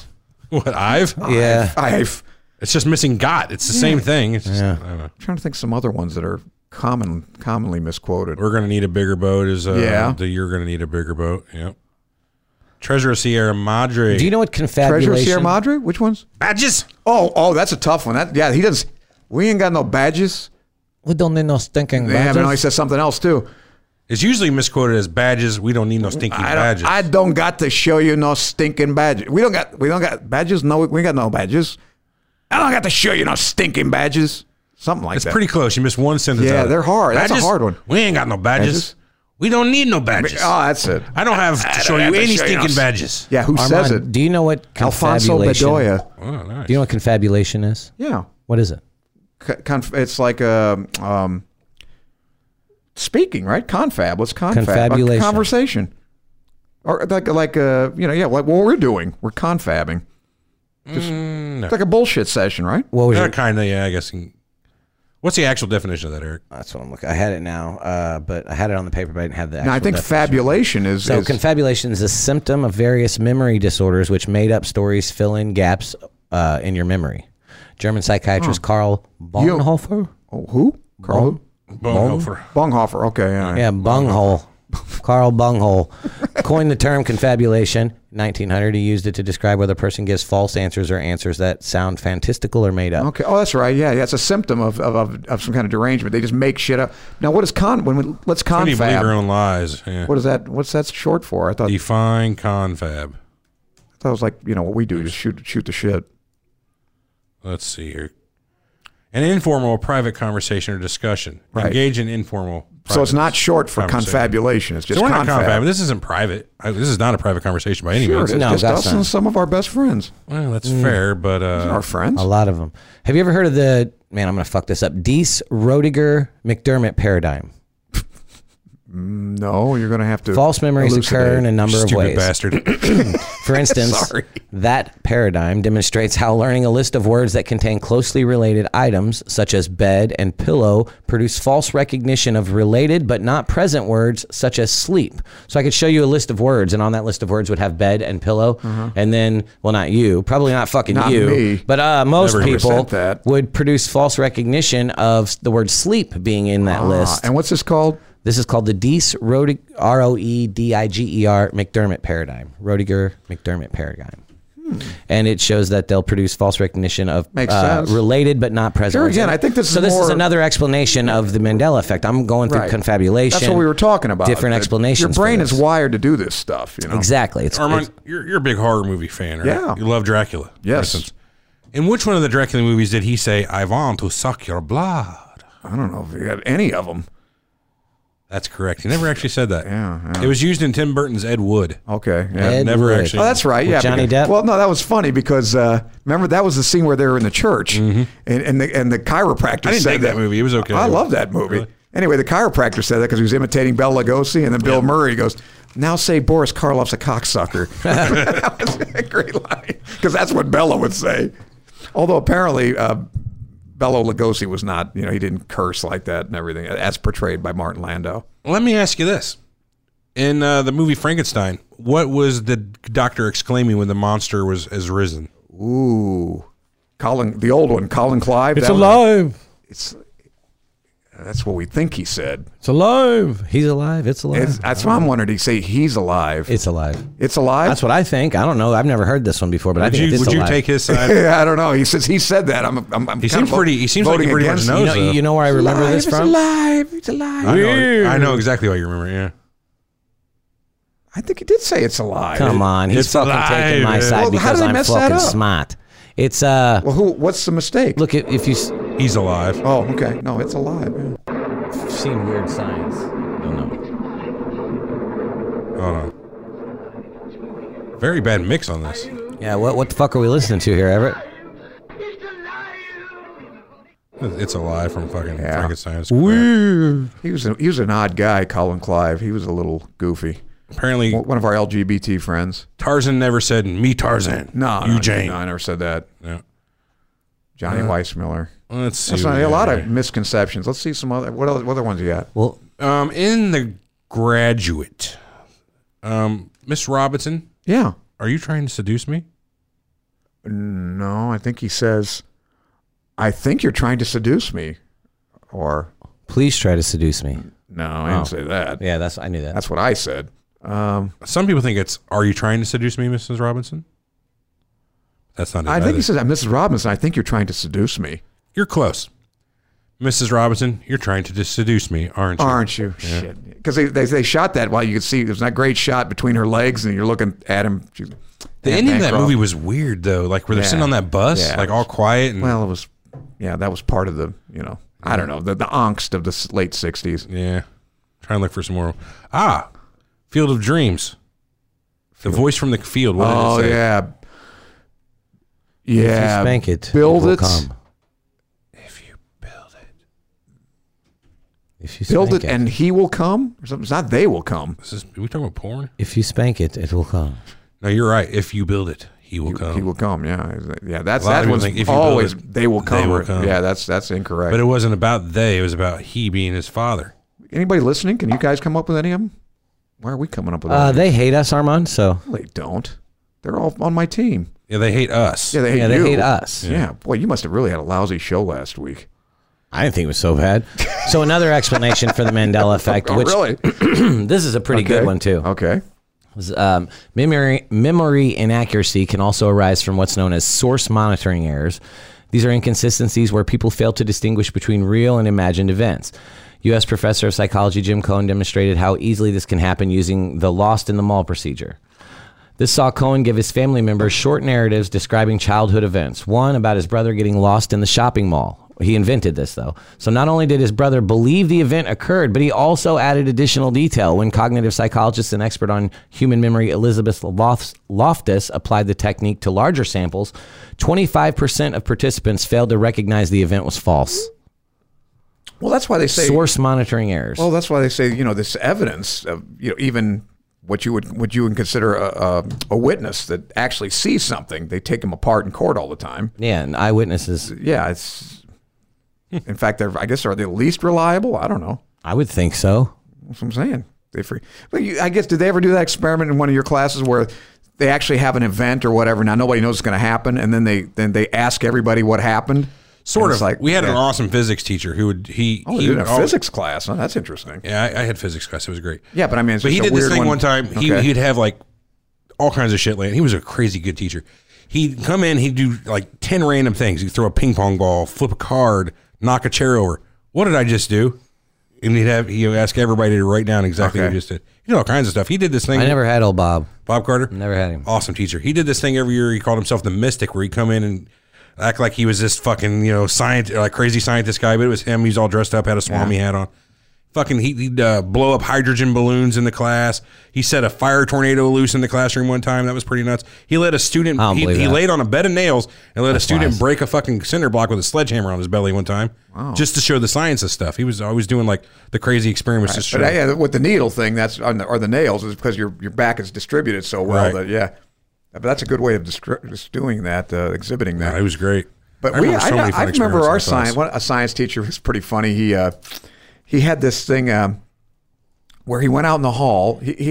What, I've? Yeah. I've It's just missing got. It's the same thing. It's just, Yeah. I don't know. trying to think some other ones that are commonly misquoted. We're going to need a bigger boat is Yeah. you're going to need a bigger boat. Yep. Treasure of Sierra Madre. Do you know what confabulation? Treasure of Sierra Madre? Which ones? badges? Oh, that's a tough one. He does. We ain't got no badges. We don't need no stinking Yeah, but no, he badges. says something else too. It's usually misquoted as badges. We don't need no stinking badges. I don't got to show you no stinking badges. We don't got badges. No, we ain't got no badges. I don't got to show you no stinking badges. Something like it's that. pretty close. You missed one sentence. Yeah, out of it. they're hard. That's a hard one. We ain't got no badges. Badges? We don't need no badges. Oh, that's it. I don't have to show don't you have to any show you stinking no- badges. Yeah, who Armand, says it? do you know what Alfonso confabulation? Bedoya. Oh, nice. Do you know what confabulation is? Yeah. What is it? It's like speaking, right? Confab. What's confab? Confabulation. A conversation. Or like what we're doing. We're confabbing. It's like a bullshit session, right? What was Yeah, your, kind of, yeah, I guess. What's the actual definition of that, Eric? That's what I'm looking. I had it now, but I had it on the paper, but I didn't have the. Now, I actual think definition. fabulation is. So is confabulation is a symptom of various memory disorders which made up stories fill in gaps in your memory. German psychiatrist Karl Bonhoeffer. who? Carl Bonhoeffer. Bonhoeffer. Okay, yeah. Yeah, bunghole. Carl Bunghole coined the term confabulation. 1900, he used it to describe whether a person gives false answers or answers that sound fantastical or made up. Okay. Oh, that's right. Yeah, it's a symptom of some kind of derangement. They just make shit up. Now, what is let's When you believe your confab? own lies. Yeah. What is that? What's that short for? I thought Define confab. it was like what we do, just shoot the shit. Let's see here. An informal or private conversation or discussion. Right. Engage in informal. So it's not short for conversation. confabulation. It's just So we're not confab. confab. This isn't private. This is not a private conversation by any Sure, means. it is. No, Just that's us not. and some of our best friends. Well, that's fair, but Our friends. A lot of them. Have you ever heard of the, man, I'm going to fuck this up, Diess Rodiger McDermott paradigm? No, you're going to have to. False memories elucidate. occur in a number of stupid ways. bastard. For instance, that paradigm demonstrates how learning a list of words that contain closely related items, such as bed and pillow, produce false recognition of related but not present words, such as sleep. So I could show you a list of words, and on that list of words would have bed and pillow, and then, well, not you, probably not fucking Not you, me. but most Never people percent that. would produce false recognition of the word sleep being in that list. And what's this called? This is called the Diess Rodiger, Roediger McDermott paradigm. Rodiger McDermott paradigm. And it shows that they'll produce false recognition of Makes sense. related but not present. Here words. again, I think this is so. This is more- another explanation of the Mandela effect. I'm going through Right. confabulation. That's what we were talking about. Different That explanations. Your brain for is this. wired to do this stuff. Exactly. Armand, you're a big horror movie fan, right? Yeah. You love Dracula. for Yes. instance. In which one of the Dracula movies did he say, "I want to suck your blood"? I don't know if you got any of them. That's correct. He never actually said that. Yeah. It was used in Tim Burton's Ed Wood. Okay. Yeah. Ed never Wood. actually. Oh, that's right. With Yeah, Johnny because- Depp? Well, no, that was funny because remember that was the scene where they were in the church, and the chiropractor I didn't said dig that movie. It was okay. I love that movie. Really? Anyway, the chiropractor said that because he was imitating Bela Lugosi, and then Bill Murray goes, "Now say Boris Karloff's a cocksucker." That was a great line because that's what Bela would say. Although apparently Bela Lugosi was not, he didn't curse like that and everything, as portrayed by Martin Landau. Let me ask you this. In the movie Frankenstein, what was the doctor exclaiming when the monster has risen? Ooh, the old one, Colin Clive. It's that was- alive. That's what we think he said. It's alive. He's alive. It's alive. That's what I'm wondering. Did he say he's alive? It's alive. It's alive? That's what I think. I don't know. I've never heard this one before, but I Would think you it's would you alive. take his side? I don't know. He said that. I'm He kind seems of pretty. He seems like he voting pretty much against knows. though. You know where I remember this from? alive. It's alive. I know exactly what you remember. Yeah. I think he did say it's alive. Come on, he's It's fucking alive, taking my man. side Well, how because did they I'm mess that fucking up? smart. It's Well, what's the mistake? look at if you've He's alive. Oh, okay. No, it's alive. Yeah. seen Weird Science, you'll know. Hold on. Very bad mix on this. Yeah, what the fuck are we listening to here, Everett? It's alive from fucking Yeah. Frankenstein. It's crap. He was an odd guy, Colin Clive. He was a little goofy. Apparently, One of our LGBT friends. Tarzan never said "me Tarzan." No, you no, Jane. No, I never said that. Yeah. Johnny Weissmuller. Let's see. That's what not, we a got lot here. of misconceptions. Let's see some other. What other ones you got? Well, In The Graduate, Miss Robinson, Yeah. are you trying to seduce me? No, I think he says, I think you're trying to seduce me. Or, Please try to seduce me. no, I didn't say that. Yeah, I knew that. That's what I said. Some people think it's, are you trying to seduce me, Mrs. Robinson? That's not it. I think he says, Mrs. Robinson, I think you're trying to seduce me. You're close. Mrs. Robinson, you're trying to seduce me, aren't you? Aren't you? Yeah. Shit. Because they shot that while you could see there's that great shot between her legs and you're looking at him. The ending of that movie was weird, though. Like, where they're sitting on that bus, like all quiet. And, well, it was, that was part of the, I don't know, the angst of the late 60s. Yeah. Trying to look for some more. Field of Dreams. The voice from the field. What did it say? Yeah. If you spank it, build will it. come. If you build it. If you Build spank it and he will come? Or something? It's not they will come. Are we talking about porn? If you spank it, it will come. No, you're right. If you build it, he will come. He will come, yeah. Yeah, that's A lot of that people one's think if you always, build it, they will come. they will come. Yeah, that's incorrect. But it wasn't about they. It was about he being his father. Anybody listening? Can you guys come up with any of them? Why are we coming up with any? They hate us, Armand, so. They don't. They're all on my team. Yeah, they hate us. Yeah, they hate you. They hate us. Yeah. Boy, you must have really had a lousy show last week. I didn't think it was so bad. So another explanation for the Mandela effect, which really? this is a pretty good one too. Okay. Memory inaccuracy can also arise from what's known as source monitoring errors. These are inconsistencies where people fail to distinguish between real and imagined events. U.S. professor of psychology Jim Cohen demonstrated how easily this can happen using the Lost in the Mall procedure. This saw Cohen give his family members short narratives describing childhood events. One about his brother getting lost in the shopping mall. He invented this, though. So not only did his brother believe the event occurred, but he also added additional detail. When cognitive psychologist and expert on human memory Elizabeth Loftus applied the technique to larger samples, 25% of participants failed to recognize the event was false. Well, that's why they say source monitoring errors. Well, that's why they say this evidence of even what you would consider a witness that actually sees something. They take them apart in court all the time. Yeah, and eyewitnesses. Yeah, it's. In fact, I guess are they least reliable? I don't know. I would think so. That's what I'm saying. I guess did they ever do that experiment in one of your classes where they actually have an event or whatever? Now nobody knows it's going to happen, and then they ask everybody what happened. Sort of. Like, we had an awesome physics teacher who would he did a physics class. Oh, that's interesting. Yeah, I had physics class. It was great. Yeah, but I mean, but he did this thing one time. He'd have like all kinds of shit. He was a crazy good teacher. He'd come in. He'd do like 10 random things. He'd throw a ping pong ball, flip a card, knock a chair over. What did I just do? And he'd ask everybody to write down exactly what he just did. He did all kinds of stuff. He did this thing. I never had old Bob. Bob Carter? Never had him. Awesome teacher. He did this thing every year. He called himself the Mystic, where he'd come in and act like he was this fucking, crazy scientist guy, but it was him. He's all dressed up, had a Swami hat on. Fucking, he'd blow up hydrogen balloons in the class. He set a fire tornado loose in the classroom one time. That was pretty nuts. He let a student, he laid on a bed of nails and let a student break a fucking cinder block with a sledgehammer on his belly one time. Wow. Just to show the science of stuff. He was always doing like the crazy experiments to show. But with the needle thing, or the nails, is because your back is distributed so well that, But that's a good way of doing that, exhibiting that. Yeah, it was great. But I remember our a science teacher was pretty funny. He had this thing where he went out in the hall. He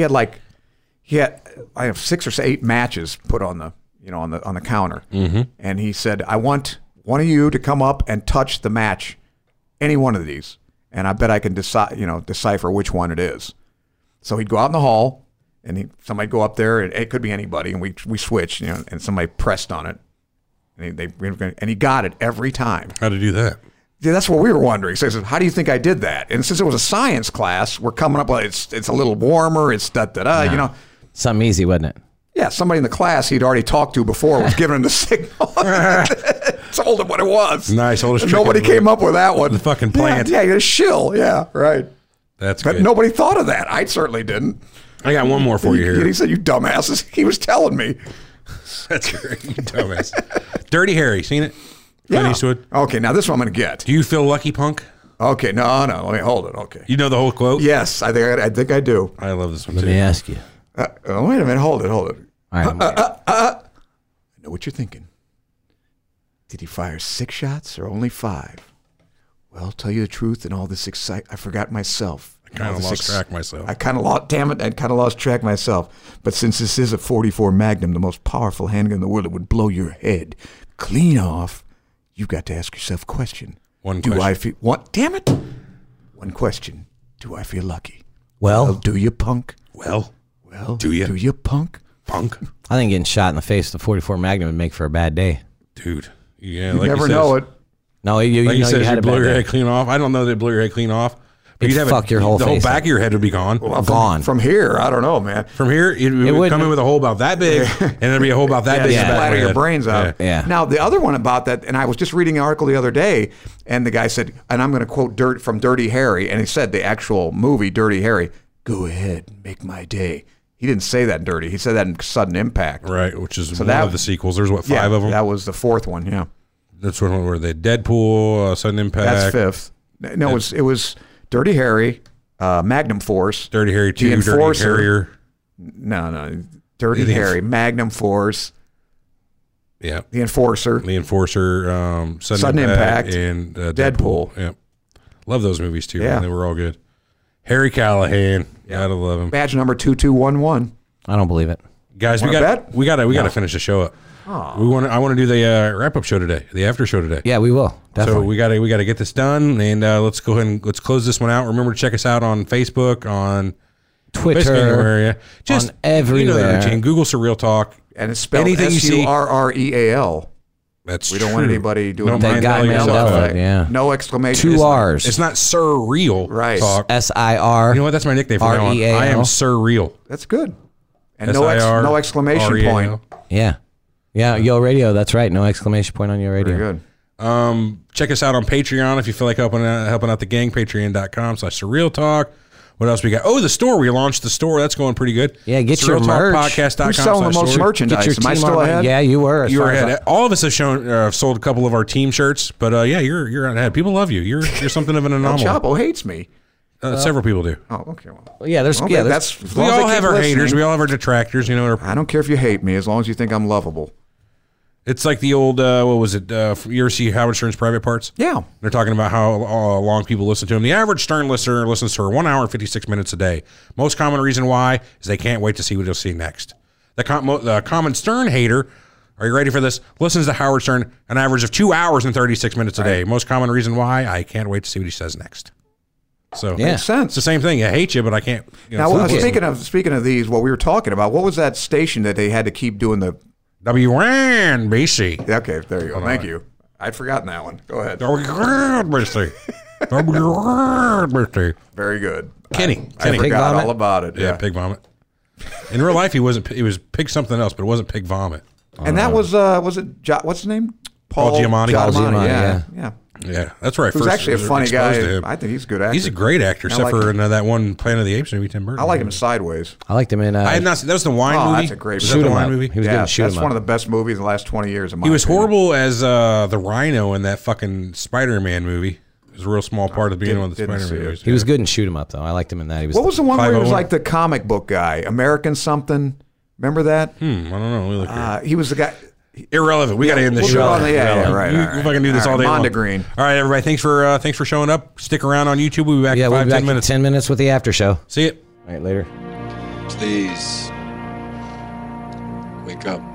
had 6 or 8 matches put on the on the counter, and he said, "I want one of you to come up and touch the match, any one of these, and I bet I can decipher which one it is." So he'd go out in the hall. And somebody go up there, and it could be anybody, and we switched, and somebody pressed on it, and he got it every time. How to do that? Yeah, that's what we were wondering. So he said, "How do you think I did that?" And since it was a science class, we're coming up with it's a little warmer, it's something easy, wasn't it? Yeah, somebody in the class he'd already talked to before was giving him the signal. Told him what it was. Nice, oldest trick. Nobody came up with that one. The fucking plant. Yeah, a shill. Yeah, right. That's good. But nobody thought of that. I certainly didn't. I got one more for you here. He said, "You dumbasses." He was telling me. That's great. You dumbass. Dirty Harry. Seen it? Yeah. Eastwood. Okay, now this one I'm going to get. Do you feel lucky, punk? Okay, no. Let me hold it. Okay. You know the whole quote? Yes, I think I do. I love this one too. Let me ask you. Wait a minute. Hold it. All right. I know what you're thinking. Did he fire 6 shots or only 5? Well, tell you the truth, in all this I forgot myself. Kind of lost track myself. I kind of lost. Damn it! I kind of lost track myself. But since this is a 44 Magnum, the most powerful handgun in the world, it would blow your head clean off. You've got to ask yourself a question. One Do question. I feel? What? Damn it! One question. Do I feel lucky? Well, Do you, punk? Well, Well, do you? Do you, punk? Punk. I think getting shot in the face with a 44 Magnum would make for a bad day. Dude. Yeah, You like never he says, know it. No, you Like he know says, you had you a blow bad your day. head clean off. I don't know they blow your head clean off. But It'd you'd have fuck your whole the whole face back up. of your head would be gone. Gone. From here, I don't know, man. From here, it would wouldn't- come in with a hole about that big, and there'd be a hole about that big. in the back of splatter my your head. brains out. Yeah. Now, the other one about that, and I was just reading an article the other day, and the guy said, and I'm going to quote from Dirty Harry, and he said the actual movie Dirty Harry, go ahead, make my day. He didn't say that in Dirty. He said that in Sudden Impact. Right, which is one that- of the sequels. There's what, Yeah, 5 of them? that was the fourth one, yeah. That's one where they Deadpool, Sudden Impact. That's fifth. No, it was Dirty Harry, Magnum Force. Dirty Harry 2, The Dirty Enforcer. Harrier. No. Dirty The Harry, Magnum Force, Yeah. The Enforcer. The Enforcer, Sudden Impact, and Deadpool. Yeah. Love those movies too. Yeah. Man. They were all good. Harry Callahan. Gotta love him. Badge number 2211. I don't believe it. Guys, we Wanna got bet? we gotta finish the show up. I want to do the wrap up show today, the after show today. Yeah, we will. Definitely. So we gotta get this done, and let's go ahead and let's close this one out. Remember to check us out on Facebook, on Twitter, basically anywhere, yeah. Just on everywhere. You know the routine. Google Surreal Talk. And it's spelled Anything you see- Surreal. That's We don't want true. anybody doing No, That guy Mandela Mandela, effect. yeah. No exclamation. Two R's. It's not surreal Right. talk. SIR. You know what? That's my nickname from now on. REAL. I am surreal. That's good. And SIR, no exclamation REAL. point. Yeah. Yeah, Yo Radio, that's right. No exclamation point on Yo Radio. Very good. Check us out on Patreon if you feel like helping out the gang. Patreon.com/surreal talk. What else we got? Oh, the store. We launched the store. That's going pretty good. Yeah, get your merch. Surrealtalkpodcast.com. Who's selling the most Get merchandise? your Am I team still on- ahead? Yeah, you were. as You're far as ahead. All of us have sold a couple of our team shirts, but yeah, you're ahead. People love you. You're something of an El anomaly. Chapo hates me. Several people do. Oh, okay. Well, Yeah, there's okay, there's- as We long as all they have keep our listening. haters. We all have our detractors. You know, I don't care if you hate me as long as you think I'm lovable. it's like the old what was it? You ever see Howard Stern's Private Parts? Yeah. They're talking about how long people listen to him. The average Stern listener listens to her 1 hour and 56 minutes a day. Most common reason why is they can't wait to see what they'll see next. The common Stern hater, are you ready for this? Listens to Howard Stern an average of 2 hours and 36 minutes a day. Most common reason why, I can't wait to see what he says next. So Yeah. Makes sense. it's the same thing. I hate you, but I can't. You know, Now, fuck you. speaking of these, what we were talking about, what was that station that they had to keep doing the? WNBC. Okay, there you go. Thank you. I'd forgotten that one. Go ahead. WNBC. WNBC. Very good. Kenny. I Kenny. forgot vomit? all about it. Yeah, pig vomit. In real life, he wasn't. He was pig something else, but it wasn't pig vomit. And that was it? What's his name? Paul Giamatti. Paul Giamatti, Yeah. Yeah, that's right. Who's actually a funny guy. To him. I think he's a good actor. He's a great actor, I except like for him. that one Planet of the Apes movie, Tim Burton. I like him in Sideways. I liked him in. I had not seen. That was the wine Oh, movie. that's a great Was movie. that Shoot the 'em wine up. movie? He was Yeah, good. Shoot that's 'em one up. of the best movies in the last 20 years. He was horrible as the Rhino in that fucking Spider-Man movie. It was a real small part of being one of the didn't see Spider-Man it. movies. He was good in Shoot 'em Up, though. I liked him in that. He was. What was the one where he was 501? like the comic book guy, American something? Remember that? I don't know. Let me look here. He was the guy. Irrelevant. We got to end the we'll show. do it on the- yeah, Irrelevant. right, You all right. fucking do this All all right, day long. Mondegreen. All right, everybody. Thanks for showing up. Stick around on YouTube. We'll be back Yeah, in we'll 5, be back 10 in minutes. 10 minutes with the after show. See it. All right, later. Please wake up.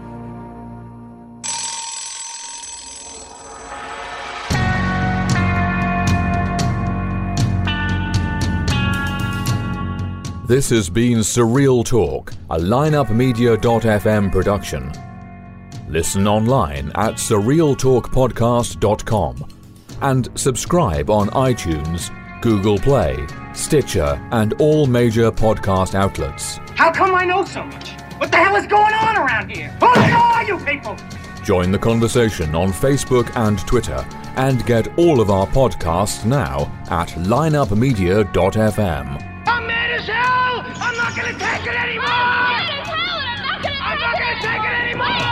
This has been Surreal Talk, a lineupmedia.fm production. Listen online at surrealtalkpodcast.com and subscribe on iTunes, Google Play, Stitcher, and all major podcast outlets. How come I know so much? What the hell is going on around here? Who are you people? Join the conversation on Facebook and Twitter and get all of our podcasts now at lineupmedia.fm. I'm mad as hell! I'm not gonna take it anymore! I'm mad as hell and I'm not gonna take it anymore!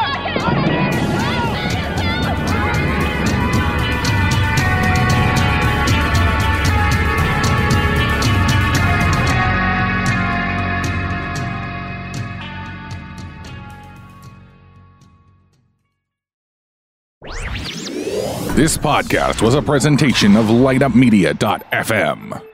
This podcast was a presentation of lightupmedia.fm.